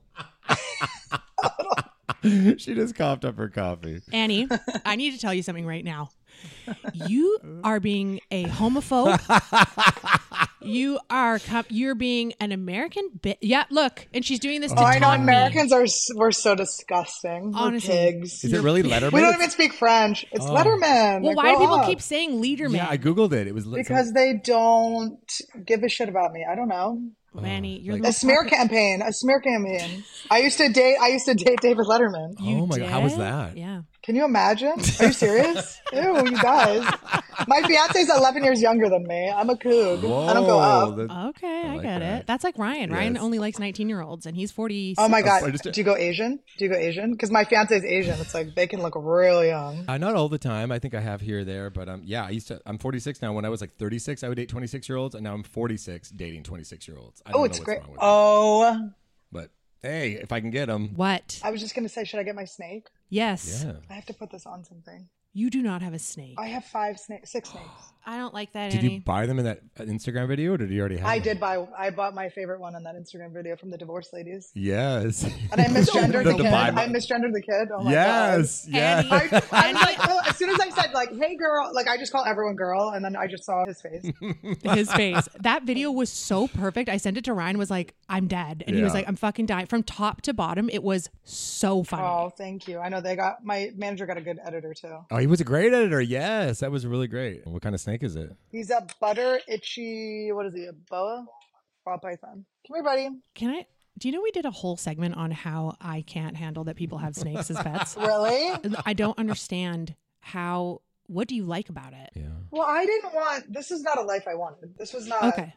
it. She just coughed up her coffee. Annie, I need to tell you something right now. You are being a homophobe. You are com- you're being an American bitch. Yeah, look, and she's doing this to Oh, I know taunt me. Americans are s- we're so disgusting. We're Honestly. pigs. Is it really Letterman? We don't even speak French. It's Oh. Letterman. Well, Like, why do grow people up. keep saying Lederman? Yeah, I googled it. It was li- Because they don't give a shit about me. I don't know. Manny, you're like- the A most smear popular- campaign. A smear campaign. I used to date. I used to date David Letterman. Oh my god, how was did? that? Yeah. Can you imagine? Are you serious? Ew, you guys. My fiance's eleven years younger than me. I'm a coog. I don't go up. that- Okay, I, like get that. it. That's like Ryan. Ryan Yes. only likes nineteen-year-olds, and he's forty. Oh my I god. just- Do you go Asian? Do you go Asian? Because my fiance's Asian. It's like they can look real young. Uh, not all the time. I think I have here or there, but um, yeah, I used to. I'm forty-six now. When I was like thirty-six, I would date twenty-six year olds, and now I'm forty-six dating twenty-six year olds. I don't Oh, know it's what's great. wrong with me. Oh, But hey, if I can get them, What? I was just gonna say, should I get my snake? Yes. yeah. I have to put this on something. You do not have a snake. I have five snakes, six snakes. I don't like that, Did Annie. you buy them in that uh, Instagram video, or did you already have? I them? did buy. I bought my favorite one in that Instagram video from the divorce ladies. Yes. And I misgendered the The kid. Bible. I misgendered the kid. Oh my yes. god. Yes. Annie. I, I was like, oh, as soon as I said like, "Hey girl," like I just call everyone girl, and then I just saw his face. His face. That video was so perfect. I sent it to Ryan. Was like, I'm dead, and he was Yeah. like, I'm fucking dying. From top to bottom, it was so funny. Oh, thank you. I know they got my manager got a good editor too. Oh, he was a great editor. Yes, that was really great. What kind of snake is it? He's a butter itchy. What is he? A boa? Ball python. Come here, buddy. Can I? Do you know we did a whole segment on how I can't handle that people have snakes as pets? Really? I don't understand how. What do you like about it? Yeah. Well, I didn't want. This is not a life I wanted. This was not. Okay.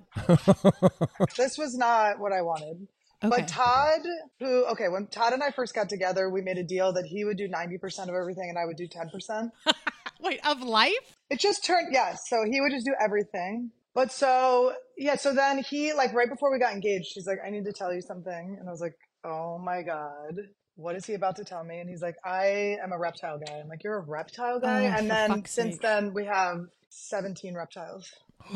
This was not what I wanted. Okay. But Todd, who, okay, when Todd and I first got together, we made a deal that he would do ninety percent of everything and I would do ten percent. Wait, of life? It just turned, yes. So he would just do everything. But so, yeah, so then he, like, right before we got engaged, he's like, I need to tell you something. And I was like, oh my God, what is he about to tell me? And he's like, I am a reptile guy. I'm like, you're a reptile guy? Oh, and for then fuck's since sake. then, we have seventeen reptiles.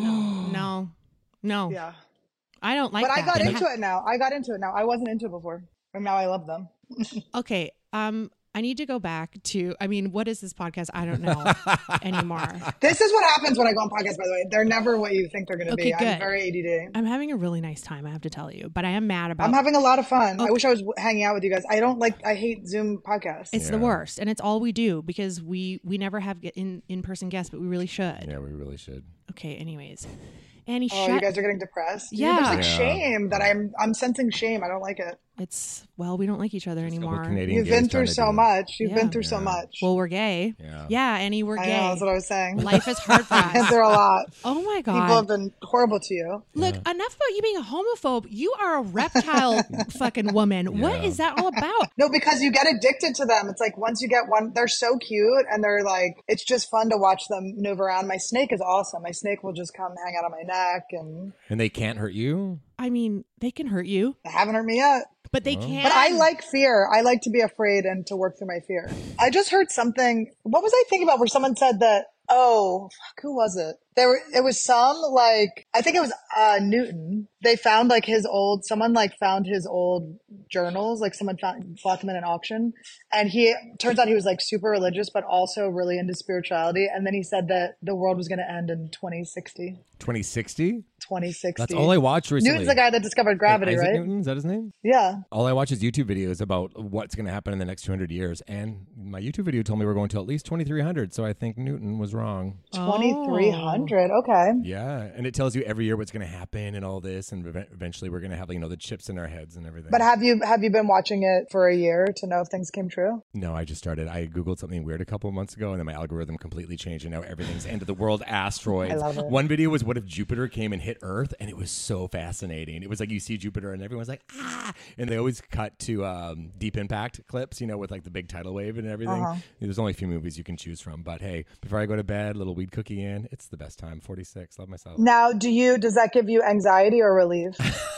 No, no. Yeah. I don't like but that. I got And into ha- it now. I got into it now. I wasn't into it before. And now I love them. Okay. Um, I need to go back to. I mean, what is this podcast? I don't know anymore. This is what happens when I go on podcasts, by the way. They're never what you think they're going to Okay, be. good. I'm very A D D. I'm having a really nice time. I have to tell you, but I am mad about. I'm having a lot of fun. I Okay. wish I was w- hanging out with you guys. I don't like, I hate Zoom podcasts. It's the Yeah. worst, and it's all we do because we we never have get in in person guests, but we really should. Yeah, we really should. Okay. Anyways, Annie, Oh, shut. you guys are getting depressed? Yeah. There's like Yeah. shame that I'm, I'm sensing shame. I don't like it. It's well, we don't like each other Couple anymore. Canadian You've gays been trying through to so do it. much. You've Yeah. been through so Yeah. much. Well, we're gay. Yeah. Yeah, Annie, we're I gay. know, that's what I was saying. Life is hard for I've been us. through a lot. Oh my People have god! been horrible to you. Look, enough about you being a homophobe. You are a reptile fucking woman. What Yeah. is that all about? No, because you get addicted to them. It's like once you get one, they're so cute and they're like, it's just fun to watch them move around. My snake is awesome. My snake will just come hang out on my neck and And they can't hurt you. I mean, they can hurt you, they haven't hurt me yet. but they can. But I like fear. I like to be afraid and to work through my fear. I just heard something. What was I thinking about where someone said that, oh, fuck, who was it? There were, it was some like, I think it was uh, Newton. They found like his old, someone like found his old journals. Like someone found, bought them in an auction. And he, turns out he was like super religious, but also really into spirituality. And then he said that the world was going to end in twenty sixty. twenty sixty? twenty sixty. That's all I watched recently. Newton's the guy that discovered gravity, Isaac right? Newton, is that his name? Yeah. All I watch is YouTube videos about what's going to happen in the next two hundred years. And my YouTube video told me we're going to at least twenty-three hundred. So I think Newton was wrong. twenty-three hundred. Okay. Yeah. And it tells you every year what's going to happen and all this. And ev- eventually we're going to have, you know, the chips in our heads and everything. But have you have you been watching it for a year to know if things came true? No, I just started. I Googled something weird a couple of months ago, and then my algorithm completely changed, and now everything's end of the world asteroids. I love it. One video was what if Jupiter came and hit Earth, and it was so fascinating. It was like you see Jupiter, and everyone's like, ah! And they always cut to um, Deep Impact clips, you know, with like the big tidal wave and everything. Uh-huh. There's only a few movies you can choose from. But hey, before I go to bed, little weed cookie in. It's the best time. forty-six. Love myself. Now, do you does that give you anxiety or relief?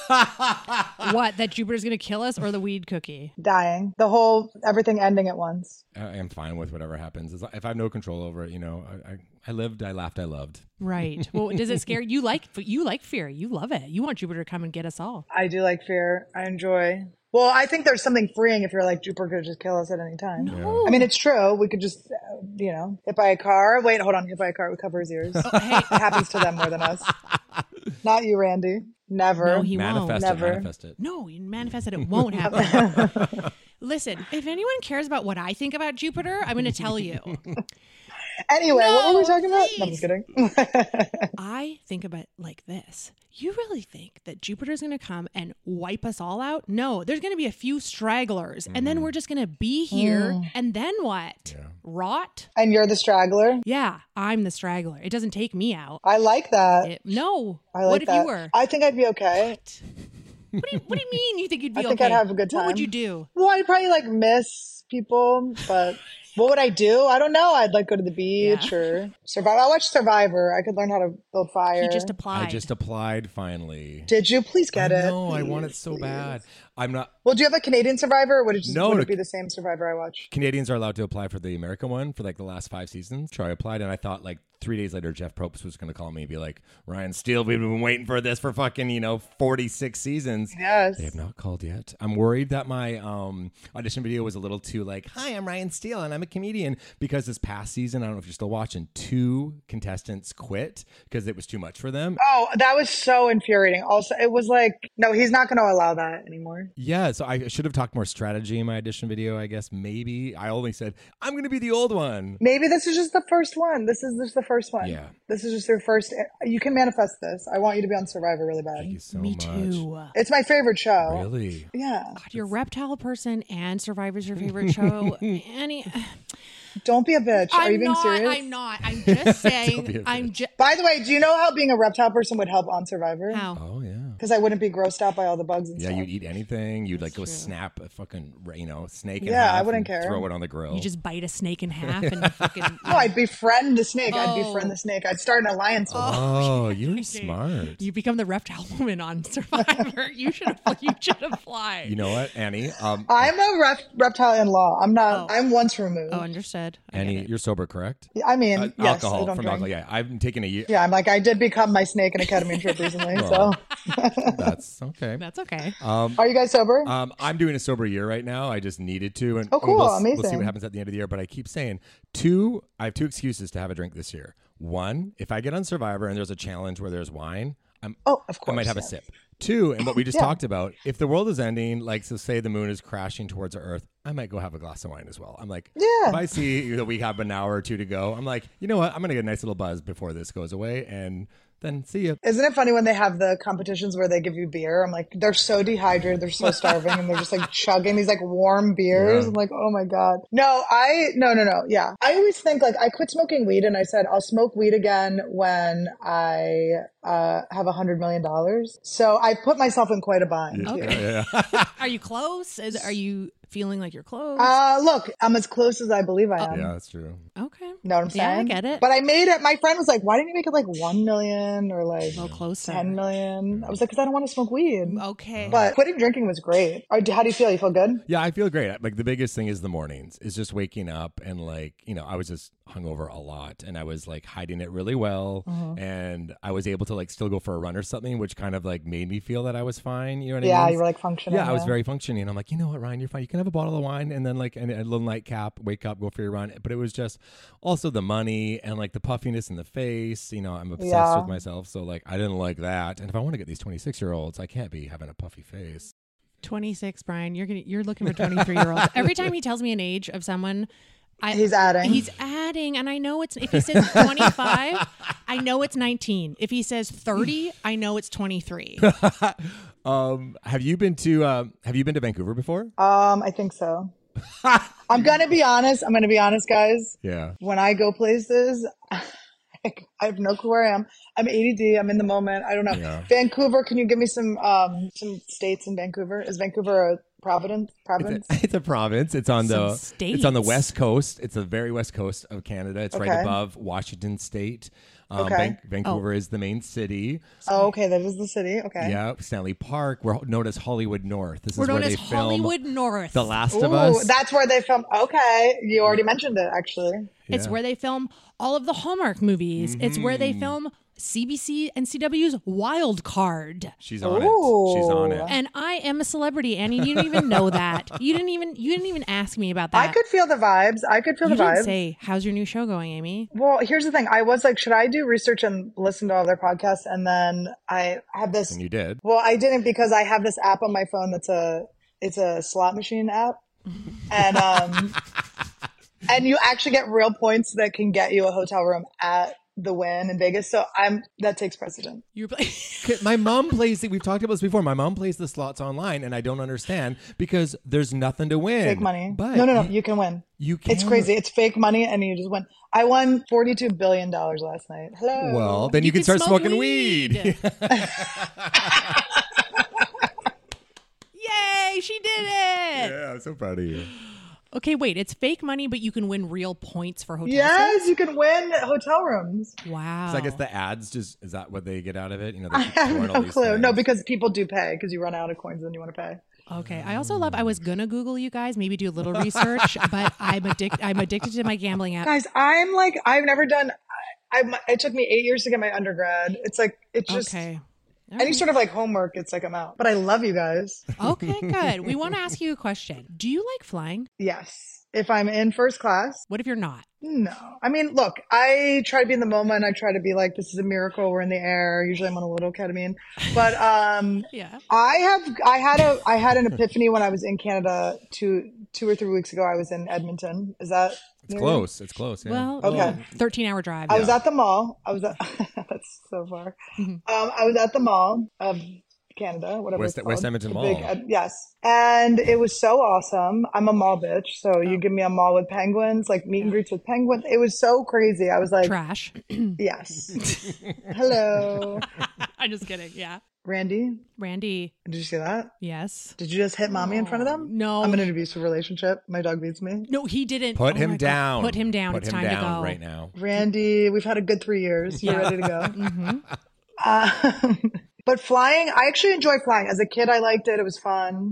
What, that Jupiter's going to kill us or the weed cookie? Dying, the whole everything ending at once. I am fine with whatever happens. As- If I have no control over it, you know, I, I, I lived, I laughed, I loved. Right. Well, does it scare you? Like you like fear. You love it. You want Jupiter to come and get us all. I do like fear. I enjoy. Well, I think there's something freeing if you're like Jupiter could just kill us at any time. No. I mean, it's true. We could just, uh, you know, hit by a car. Wait, hold on. Hit by a car. It would cover his ears. Oh, hey. It happens to them more than us. Not you, Randy. Never. No, he Manifest won't. it, Never. manifest it. No, you manifested it won't happen. Listen, if anyone cares about what I think about Jupiter, I'm going to tell you. Anyway, No, what were we talking about? No, I'm please. just kidding. I think about it like this. You really think that Jupiter's going to come and wipe us all out? No, there's going to be a few stragglers, and then we're just going to be here, Mm. and then what? Yeah. Rot? And you're the straggler? Yeah, I'm the straggler. It doesn't take me out. I like that. It, no. I like what if that. you were? I think I'd be okay. What do you What do you mean? You think you'd be I think okay? I'd have a good What would time. you do? Well, I'd probably like miss people, but what would I do? I don't know. I'd like go to the beach Yeah. or survive. I watched Survivor. I could learn how to build fire. He just applied. I just applied finally. Did you? Please get I it. know, I want it Please, so please. bad. I'm not. Well, do you have a Canadian Survivor, or would it just No, would no. it be the same Survivor I watched? Canadians are allowed to apply for the American one for like the last five seasons. So I applied, and I thought like three days later, Jeff Probst was going to call me and be like, Ryan Steele, we've been waiting for this for fucking, you know, forty-six seasons. Yes. They have not called yet. I'm worried that my um, audition video was a little too like, hi, I'm Ryan Steele and I'm a comedian, because this past season, I don't know if you're still watching, two contestants quit because it was too much for them. Oh, that was so infuriating. Also, it was like, no, he's not going to allow that anymore. Yeah, so I should have talked more strategy in my audition video, I guess. Maybe. I only said, I'm going to be the old one. Maybe this is just the first one. This is just the first one. Yeah. This is just your first. You can manifest this. I want you to be on Survivor really Thank you bad. so Me much. too. It's my favorite show. Really? Yeah. God, you're a reptile person and Survivor's your favorite show. Annie, Don't be a bitch. Are I'm you being not. serious? I'm not. I'm just be saying. a I'm bitch. just. By the way, do you know how being a reptile person would help on Survivor? How? Oh, yeah. Because I wouldn't be grossed out by all the bugs and Yeah, stuff. you'd eat anything. You'd like go true. snap a fucking, you know, snake in Yeah, half I wouldn't and care. throw it on the grill. You just bite a snake in half and you fucking. No, I'd befriend the snake. I'd Oh. befriend the snake. I'd start an alliance with it. Oh, you're smart. You become the reptile woman on Survivor. You should have. You should apply. You know what, Annie? Um, I'm a rep- reptile in law. I'm not. Oh. I'm once removed. Oh, understood. I get Annie, it. you're sober, correct? I mean, Uh, yes, I alcohol don't from drink. alcohol. Yeah, I've taken a year. Yeah, I'm like, I did become my snake and a ketamine trip recently. Oh. So, That's okay. That's okay. Um, are you guys sober? Um, I'm doing a sober year right now. I just needed to. And Oh, cool. We'll, We'll see Amazing. what happens at the end of the year. But I keep saying two. I have two excuses to have a drink this year. One, if I get on Survivor and there's a challenge where there's wine, I'm, oh, of course. I might have yeah. a sip. Two, and what we just Yeah. talked about, if the world is ending, like so say the moon is crashing towards the earth, I might go have a glass of wine as well. I'm like, Yeah. if I see that we have an hour or two to go, I'm like, you know what? I'm going to get a nice little buzz before this goes away. And then see you. Isn't it funny when they have the competitions where they give you beer? I'm like, they're so dehydrated, they're so starving, and they're just like chugging these like warm beers. Yeah. I'm like, oh my God. No, I, no, no, no. Yeah. I always think like I quit smoking weed and I said, I'll smoke weed again when I uh, have a hundred million dollars. So I put myself in quite a bind. here. Yeah, yeah. Are you close? Is, are you feeling like you're close? Uh, look, I'm as close as I believe I am. Yeah, that's true. okay. Know what I'm saying? Yeah, I get it. But I made it. My friend was like, why didn't you make it like one million or like A little closer. ten million? I was like, because I don't want to smoke weed. Okay. But quitting drinking was great. Or, how do you feel? You feel good? Yeah, I feel great. Like the biggest thing is the mornings. Is just waking up and like, you know, I was just hungover a lot and I was like hiding it really well. Mm-hmm. And I was able to like still go for a run or something, which kind of like made me feel that I was fine. You know what I Yeah, mean? you were like functioning. Yeah, I was yeah. very functioning. I'm like, you know what, Ryan, you're fine. You can have a bottle of wine and then like and a little nightcap, wake up, go for your run. But it was just also the money and like the puffiness in the face. You know, I'm obsessed Yeah. with myself. So like I didn't like that. And if I want to get these twenty-six year olds, I can't be having a puffy face. twenty-six, Brian. You're gonna you're looking for twenty-three year olds. Every time he tells me an age of someone, I, He's adding. He's adding, and I know it's. If he says twenty-five, I know it's nineteen. If he says thirty, I know it's twenty-three. um, have you been to um, Have you been to Vancouver before? Um, I think so. I'm gonna be honest. I'm gonna be honest, guys. Yeah. When I go places, I have no clue where I am. I'm A D D. I'm in the moment. I don't know. Yeah. Vancouver. Can you give me some um some states in Vancouver? Is Vancouver a Providence? Province? It's a, it's a province. It's on the Some it's on the states. west coast. It's the very west coast of Canada. It's right Okay. above Washington State. Um, Okay. Van- Vancouver is the main city. Oh, okay. That is the city. Okay. Yeah, Stanley Park. We're known as Hollywood North. This We're is known where as they film Hollywood North. The Last Ooh, of Us. that's where they film. Okay, you already mentioned it, actually. It's Yeah. where they film all of the Hallmark movies. It's where they film C B C and C W's Wild Card. She's on Ooh. it. She's on it. And I am a celebrity, Annie. You didn't even know that. You didn't even you didn't even ask me about that. I could feel the vibes. I could feel You the didn't vibes. say, "How's your new show going, Amy?" Well, here's the thing. I was like, should I do research and listen to all their podcasts? And then I have this. And you did. Well, I didn't because I have this app on my phone that's a it's a slot machine app, and um, and you actually get real points that can get you a hotel room at the Wynn in Vegas. So I'm that takes precedent. You play. My mom plays, we've talked about this before. My mom plays the slots online and I don't understand because there's nothing to win. Fake money. But no, no, no. You can win. You can. It's crazy. It's fake money and you just win. I won forty-two billion dollars last night. Hello. Well, then you, You can, can start smoke smoking weed. weed. Yay, she did it. Yeah, I'm so proud of you. Okay, wait, it's fake money, but you can win real points for hotel Yes, stays? you can win hotel rooms. Wow. So I guess the ads just, is that what they get out of it? You know, they I keep have throwing all no these clue. things. No, because people do pay because you run out of coins and you want to pay. Okay. I also love, I was going to Google you guys, maybe do a little research, but I'm, addic- I'm addicted to my gambling app. Guys, I'm like, I've never done, I, I, it took me eight years to get my undergrad. It's like, it's just, Okay. All any right. sort of like homework, it's like I'm out. But I love you guys. Okay, good. We want to ask you a question. Do you like flying? Yes. If I'm in first class, What if you're not? no. I mean, look, I try to be in the moment. I try to be like, this is a miracle. We're in the air. Usually I'm on a little ketamine. But um, Yeah. I have, I had a, I had an epiphany when I was in Canada two, two or three weeks ago. I was in Edmonton. Is that It's near you? close. It's close. Yeah. Well, Okay. thirteen hour drive. I was at the mall. I was at, that's so far. Um, I was at the mall of Canada, whatever West- it's West called. Edmonton The Mall. big Ed- yes. And it was so awesome. I'm a mall bitch. So you give me a mall with penguins, like meet and greets with penguins. It was so crazy. I was like, Trash. yes. Hello. I'm just kidding. Yeah. Randy, Randy. did you see that? Yes. Did you just hit mommy in front of them? No. I'm in an abusive relationship. My dog beats me. No, he didn't. Put Oh him my God. down. Put him down. Put it's him time down to go. right now. Randy, we've had a good three years. You're Yeah. ready to go. Mm-hmm. Um, but flying, I actually enjoy flying. As a kid, I liked it. It was fun.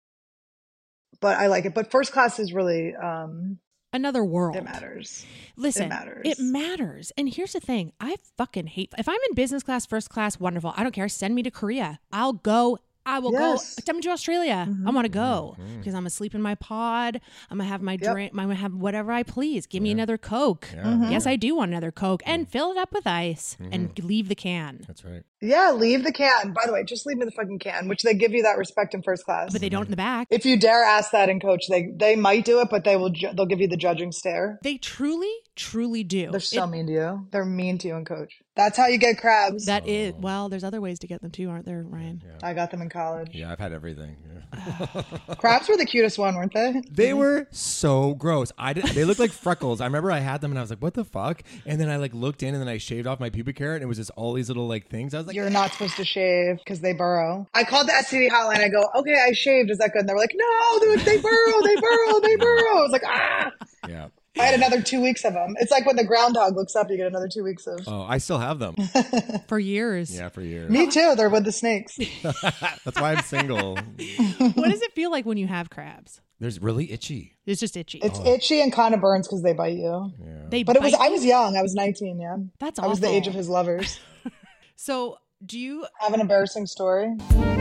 But I like it. But first class is really, um, Another world. it matters. Listen, It matters. It matters. And here's the thing. I fucking hate, if I'm in business class, first class, wonderful. I don't care. Send me to Korea. I'll go. I will Yes. go. Send me to Australia. Mm-hmm. I want to go because I'm going to sleep in my pod. I'm going to have my Yep. drink. I'm going to have whatever I please. Give me another Coke. Yeah. Yes, I do want another Coke. And fill it up with ice and leave the can. That's right. Yeah, leave the can. By the way, just leave me the fucking can, which they give you that respect in first class. But they don't in the back. If you dare ask that in coach, they they might do it, but they will. Ju- they'll give you the judging stare. They truly, truly do. They're so It- mean to you. They're mean to you in coach. That's how you get crabs. That is, well, there's other ways to get them too, aren't there, Ryan? I got them in college. Yeah, I've had everything. Yeah. Crabs were the cutest one, weren't they? They were so gross. I did, they looked like freckles. I remember I had them and I was like, what the fuck? And then I like looked in and then I shaved off my pubic hair and it was just all these little like things. I was like, You're not supposed to shave because they burrow. I called the S T D hotline. I go, okay, I shaved. Is that good? And they were like, no, they, they burrow, they burrow, they burrow. I was like, ah. yeah. I had another two weeks of them. It's like when the groundhog looks up, you get another two weeks of. Oh, I still have them. For years. Yeah, for years. Me too. They're with the snakes. That's why I'm single. What does it feel like when you have crabs? There's really itchy. It's just itchy. It's itchy and kind of burns because they bite you. They But it was. bite I you? was young. I was nineteen. Yeah, That's I was the awful. age of his lovers. So, do you? I have an embarrassing story.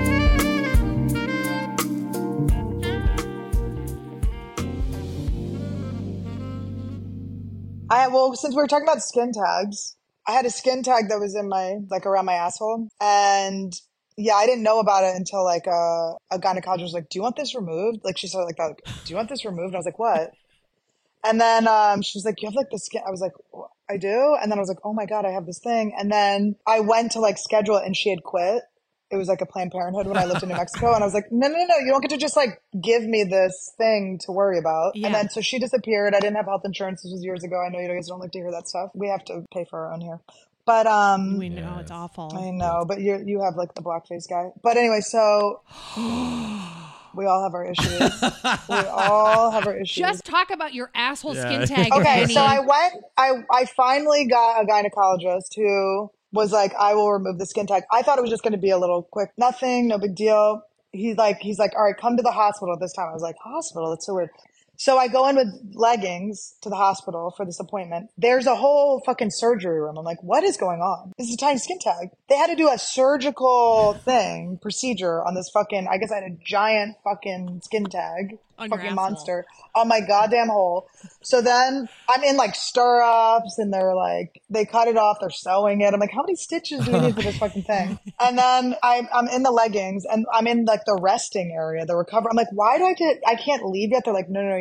I well, since we were talking about skin tags, I had a skin tag that was in my like around my asshole, and yeah, I didn't know about it until like a a gynecologist was like, "Do you want this removed?" Like she said like that. Like, "Do you want this removed?" And I was like, "What?" And then um, she was like, "You have like the skin." I was like, "I do." And then I was like, "Oh my God, I have this thing." And then I went to like schedule it and she had quit. It was like a Planned Parenthood when I lived in New Mexico. And I was like, no, no, no, no, you don't get to just like give me this thing to worry about. Yeah. And then so she disappeared. I didn't have health insurance. This was years ago. I know you guys don't like to hear that stuff. We have to pay for our own here. But um, We know it's awful. I know, but you you have like the blackface guy. But anyway, so we all have our issues. We all have our issues. Just talk about your asshole Yeah. skin tag. Okay, Penny. so I went, I, I finally got a gynecologist who was like, I will remove the skin tag. I thought it was just going to be a little quick, nothing, no big deal. He's like, he's like, all right, come to the hospital this time. I was like, hospital? That's so weird. So I go in with leggings to the hospital for this appointment. There's a whole fucking surgery room. I'm like, what is going on? This is a tiny skin tag. They had to do a surgical thing, procedure on this fucking, I guess I had a giant fucking skin tag, On your fucking asshole. monster on my goddamn hole. So then I'm in like stirrups and they're like, they cut it off, they're sewing it. I'm like, how many stitches do we need for this fucking thing? And then I'm, I'm in the leggings and I'm in like the resting area, the recovery. I'm like, why do I get, I can't leave yet. They're like, no, no, no, you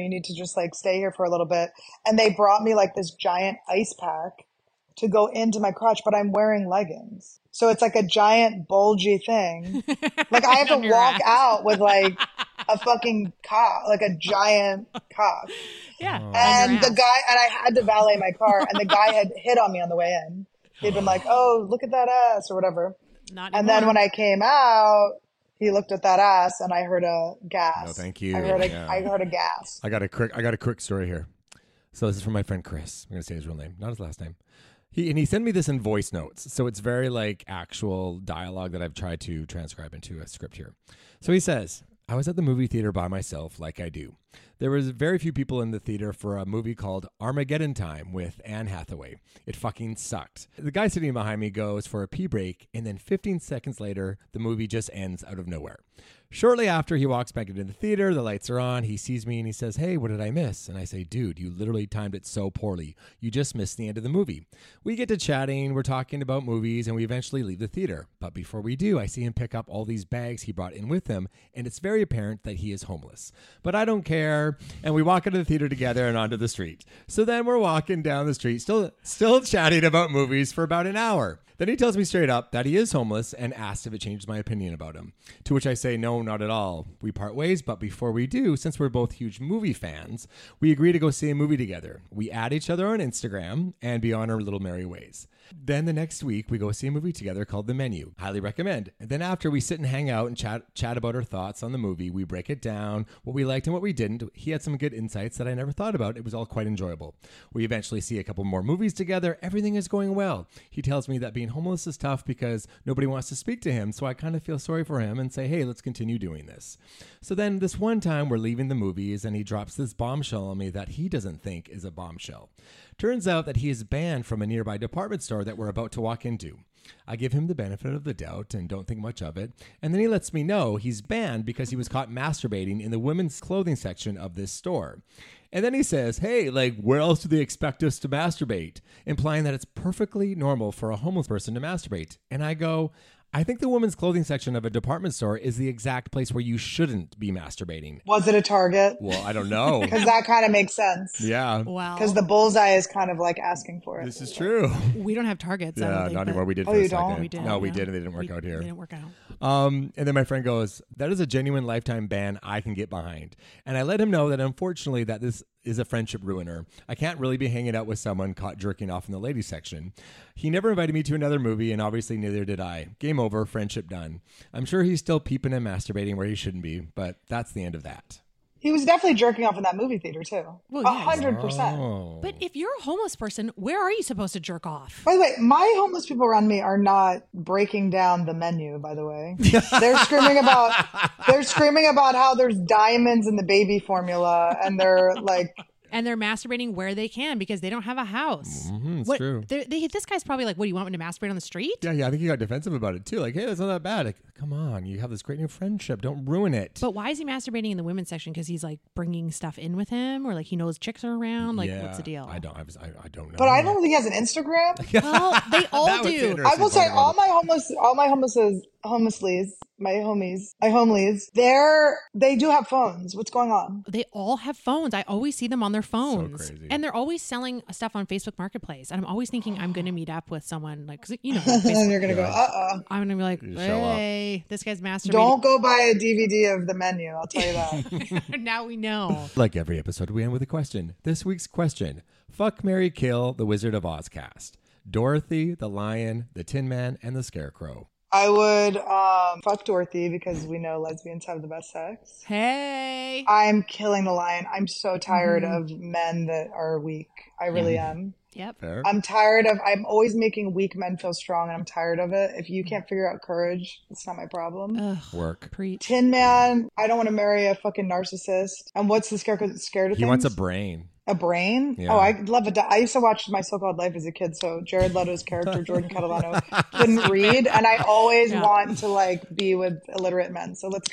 you need to just like stay here for a little bit. And they brought me like this giant ice pack to go into my crotch, but I'm wearing leggings. So it's like a giant bulgy thing. Like I have to walk out with like a fucking cock, like a giant cock. Yeah. And the guy, and I had to valet my car, and the guy had hit on me on the way in. He'd been like, oh, look at that ass or whatever. Not and anymore. then when I came out, he looked at that ass, and I heard a gas. No, thank you. I heard a, Yeah. I heard a gas. I got a quick I got a quick story here. So this is from my friend Chris. I'm gonna say his real name, not his last name. He and he sent me this in voice notes. So it's very like actual dialogue that I've tried to transcribe into a script here. So he says, I was at the movie theater by myself like I do. There was very few people in the theater for a movie called Armageddon Time with Anne Hathaway. It fucking sucked. The guy sitting behind me goes for a pee break, and then fifteen seconds later, the movie just ends out of nowhere. Shortly after, he walks back into the theater. The lights are on. He sees me and he says, hey, what did I miss? And I say, dude, you literally timed it so poorly. You just missed the end of the movie. We get to chatting. We're talking about movies, and we eventually leave the theater. But before we do, I see him pick up all these bags he brought in with him, and it's very apparent that he is homeless. But I don't care. And we walk into the theater together and onto the street. So then we're walking down the street, still, still chatting about movies for about an hour. Then he tells me straight up that he is homeless and asks if it changed my opinion about him. To which I say, no, not at all. We part ways, but before we do, since we're both huge movie fans, we agree to go see a movie together. We add each other on Instagram and be on our little merry ways. Then the next week, we go see a movie together called The Menu. Highly recommend. And then after we sit and hang out and chat chat about our thoughts on the movie, we break it down, what we liked and what we didn't. He had some good insights that I never thought about. It was all quite enjoyable. We eventually see a couple more movies together. Everything is going well. He tells me that being homeless is tough because nobody wants to speak to him, so I kind of feel sorry for him and say, hey, let's continue doing this. So then this one time we're leaving the movies and he drops this bombshell on me that he doesn't think is a bombshell. Turns out that he is banned from a nearby department store that we're about to walk into. I give him the benefit of the doubt and don't think much of it. And then he lets me know he's banned because he was caught masturbating in the women's clothing section of this store. And then he says, hey, like, where else do they expect us to masturbate? Implying that it's perfectly normal for a homeless person to masturbate. And I go, I think the women's clothing section of a department store is the exact place where you shouldn't be masturbating. Was it a Target? Well, I don't know. Because that kind of makes sense. Yeah. Well, Because the bullseye is kind of like asking for it. This is true. we don't have Targets. I don't Yeah, think, not but anymore. We did Oh, for you a second. don't? We did. No, we yeah. did, and they didn't work We- out here. They didn't work out. Um, and then my friend goes, that is a genuine lifetime ban I can get behind. And I let him know that unfortunately that this is a friendship ruiner. I can't really be hanging out with someone caught jerking off in the ladies section. He never invited me to another movie, and obviously neither did I. Game over, friendship done. I'm sure he's still peeping and masturbating where he shouldn't be, but that's the end of that. He was definitely jerking off in that movie theater too. Well, A yes. hundred percent. Oh. But if you're a homeless person, where are you supposed to jerk off? By the way, my homeless people around me are not breaking down the menu, by the way. They're screaming about they're screaming about how there's diamonds in the baby formula, and they're like, And they're masturbating where they can because they don't have a house. Mhm, it's what, true. they're- They, this guy's probably like, what, do you want me to masturbate on the street? Yeah, yeah, I think he got defensive about it too. Like, hey, that's not that bad. Like, come on, you have this great new friendship. Don't ruin it. But why is he masturbating in the women's section? Because he's like bringing stuff in with him, or like he knows chicks are around. Like, Yeah, what's the deal? I don't. I, was, I, I don't know. but I don't think he has an Instagram. Well, they all That was the do. interesting I will say part about all it. my homeless, all my homelesses, homelesslies, my homies, my homelies, they're they do have phones. What's going on? They all have phones. I always see them on their phones, crazy. and they're always selling stuff on Facebook Marketplace. And I'm always thinking I'm going to meet up with someone like 'cause, you know, And then Facebook, you're gonna go, uh uh I'm going to be like, You show up. hey, this guy's masturbating. Don't go buy a D V D of the menu. I'll tell you that. Now we know. Like every episode, we end with a question. This week's question: Fuck, marry, kill the Wizard of Oz cast. Dorothy, the Lion, the Tin Man, and the Scarecrow. I would um, fuck Dorothy because we know lesbians have the best sex. Hey. I'm killing the lion. I'm so tired Mm-hmm. of men that are weak. I really am. Yep. Fair. I'm tired of, I'm always making weak men feel strong, and I'm tired of it. If you can't figure out courage, it's not my problem. Ugh, Work. preach. Tin Man, I don't want to marry a fucking narcissist. And what's the scarecrow that's scared of He things? wants a brain. A brain? Yeah. Oh, I love it. I used to watch My So-Called Life as a kid, so Jared Leto's character, Jordan Catalano, couldn't read, and I always Yeah. want to like be with illiterate men. So let's go.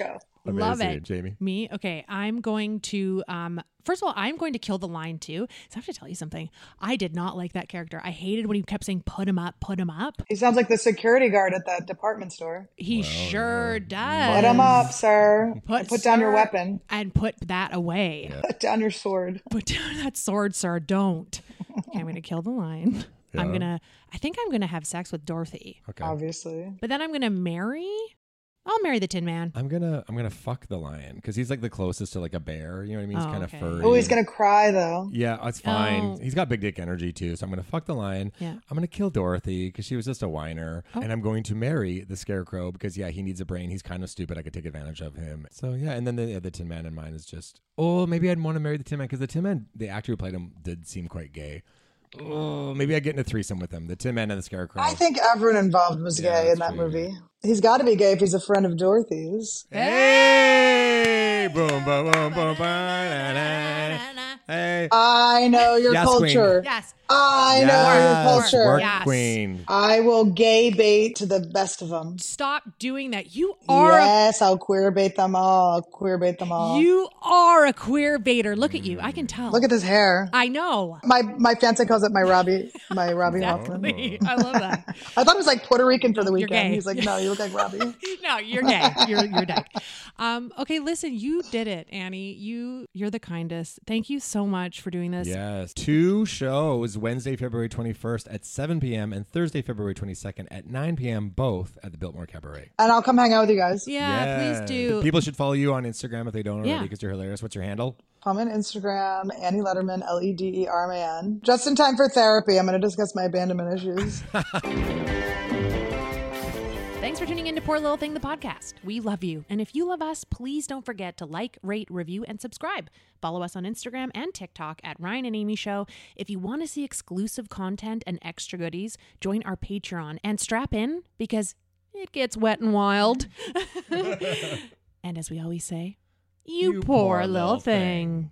Love Amazing. it. Jamie? Me? Okay. I'm going to, um, first of all, I'm going to kill the lion too. So I have to tell you something. I did not like that character. I hated when he kept saying, put him up, put him up. He sounds like the security guard at that department store. He sure does. Put him up, sir. Put, And put down your sir, weapon. And put that away. Yeah. Put down your sword. Put down that sword, sir. Don't. Okay, I'm going to kill the lion. Yeah. I'm going to, I think I'm going to have sex with Dorothy. Okay. Obviously. But then I'm going to marry, I'll marry the Tin Man. I'm gonna I'm gonna fuck the lion because he's like the closest to like a bear. You know what I mean? He's Oh, kind of okay. furry. Oh, he's going to cry, though. Yeah, that's fine. Oh. He's got big dick energy too. So I'm gonna fuck the lion. Yeah. I'm gonna kill Dorothy because she was just a whiner, Oh. and I'm going to marry the Scarecrow because yeah, he needs a brain. He's kind of stupid. I could take advantage of him. So yeah, and then the yeah, the Tin Man in mine is just oh maybe I'd want to marry the Tin Man because the Tin Man, the actor who played him, did seem quite gay. Oh, maybe I'd get in a threesome with him. The Tin Man and the Scarecrow. I think everyone involved was Yeah, gay in that's that true. movie. He's got to be gay if he's a friend of Dorothy's. Hey, boom, boom, boom, boom, boom, na, na. Hey, I know your Yes, culture. Yes. I know Yes, your culture. work Yes. queen. I will gay bait to the best of them. Stop doing that. You are a Yes, I'll queer bait them all. I'll queer bait them all. You are a queer baiter. Look at you. I can tell. Look at this hair. I know. My my fiance calls it my Robbie my Robbie Hoffman. Exactly. I love that. I thought it was like Puerto Rican for the You're weekend. gay. He's like, no, you look like Robbie. No, you're gay. You're you're dyke. Um, okay, listen, you did it, Annie. You you're the kindest. Thank you so much for doing this. Yes. Two shows, Wednesday, February twenty-first at seven p.m. and Thursday, February twenty-second at nine p.m., both at the Biltmore Cabaret. And I'll come hang out with you guys. Yeah, please do. People should follow you on Instagram if they don't already Yeah. because you're hilarious. What's your handle? I'm on Instagram, Annie Letterman, L E D E R M A N. Just in time for therapy. I'm going to discuss my abandonment issues. Thanks for tuning in to Poor Little Thing, the podcast. We love you. And if you love us, please don't forget to like, rate, review, and subscribe. Follow us on Instagram and TikTok at Ryan and Amy Show. If you want to see exclusive content and extra goodies, join our Patreon and strap in because it gets wet and wild. And as we always say, you, You poor, poor little little thing.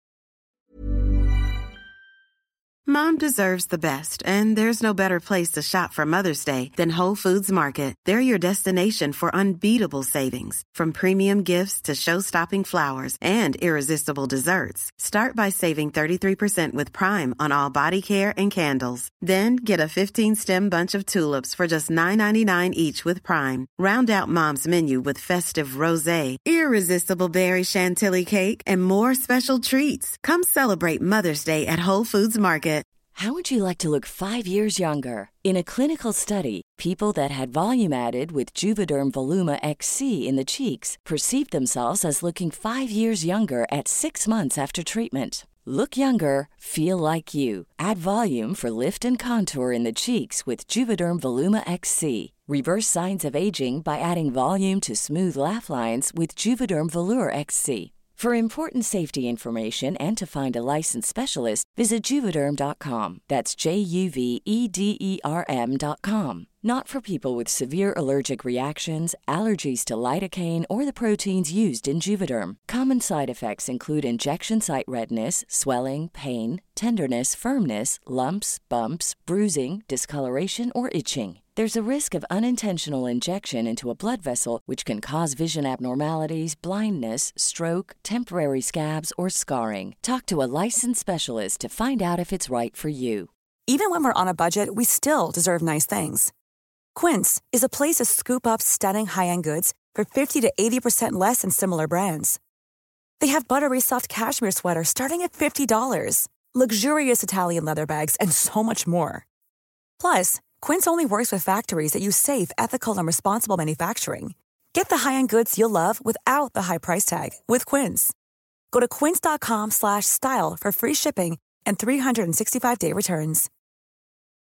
Mom deserves the best, and there's no better place to shop for Mother's Day than Whole Foods Market. They're your destination for unbeatable savings, from premium gifts to show-stopping flowers and irresistible desserts. Start by saving thirty-three percent with Prime on all body care and candles. Then get a fifteen-stem bunch of tulips for just nine ninety-nine each with Prime. Round out Mom's menu with festive rosé, irresistible berry chantilly cake, and more special treats. Come celebrate Mother's Day at Whole Foods Market. How would you like to look five years younger? In a clinical study, people that had volume added with Juvederm Voluma X C in the cheeks perceived themselves as looking five years younger at six months after treatment. Look younger, feel like you. Add volume for lift and contour in the cheeks with Juvederm Voluma X C. Reverse signs of aging by adding volume to smooth laugh lines with Juvederm Volure X C. For important safety information and to find a licensed specialist, visit Juvederm dot com. That's J U V E D E R M dot com. Not for people with severe allergic reactions, allergies to lidocaine, or the proteins used in Juvederm. Common side effects include injection site redness, swelling, pain, tenderness, firmness, lumps, bumps, bruising, discoloration, or itching. There's a risk of unintentional injection into a blood vessel, which can cause vision abnormalities, blindness, stroke, temporary scabs, or scarring. Talk to a licensed specialist to find out if it's right for you. Even when we're on a budget, we still deserve nice things. Quince is a place to scoop up stunning high-end goods for fifty to eighty percent less than similar brands. They have buttery soft cashmere sweaters starting at fifty dollars, luxurious Italian leather bags, and so much more. Plus, Quince only works with factories that use safe, ethical, and responsible manufacturing. Get the high-end goods you'll love without the high price tag with Quince. Go to quince dot com slash style for free shipping and three sixty-five day returns.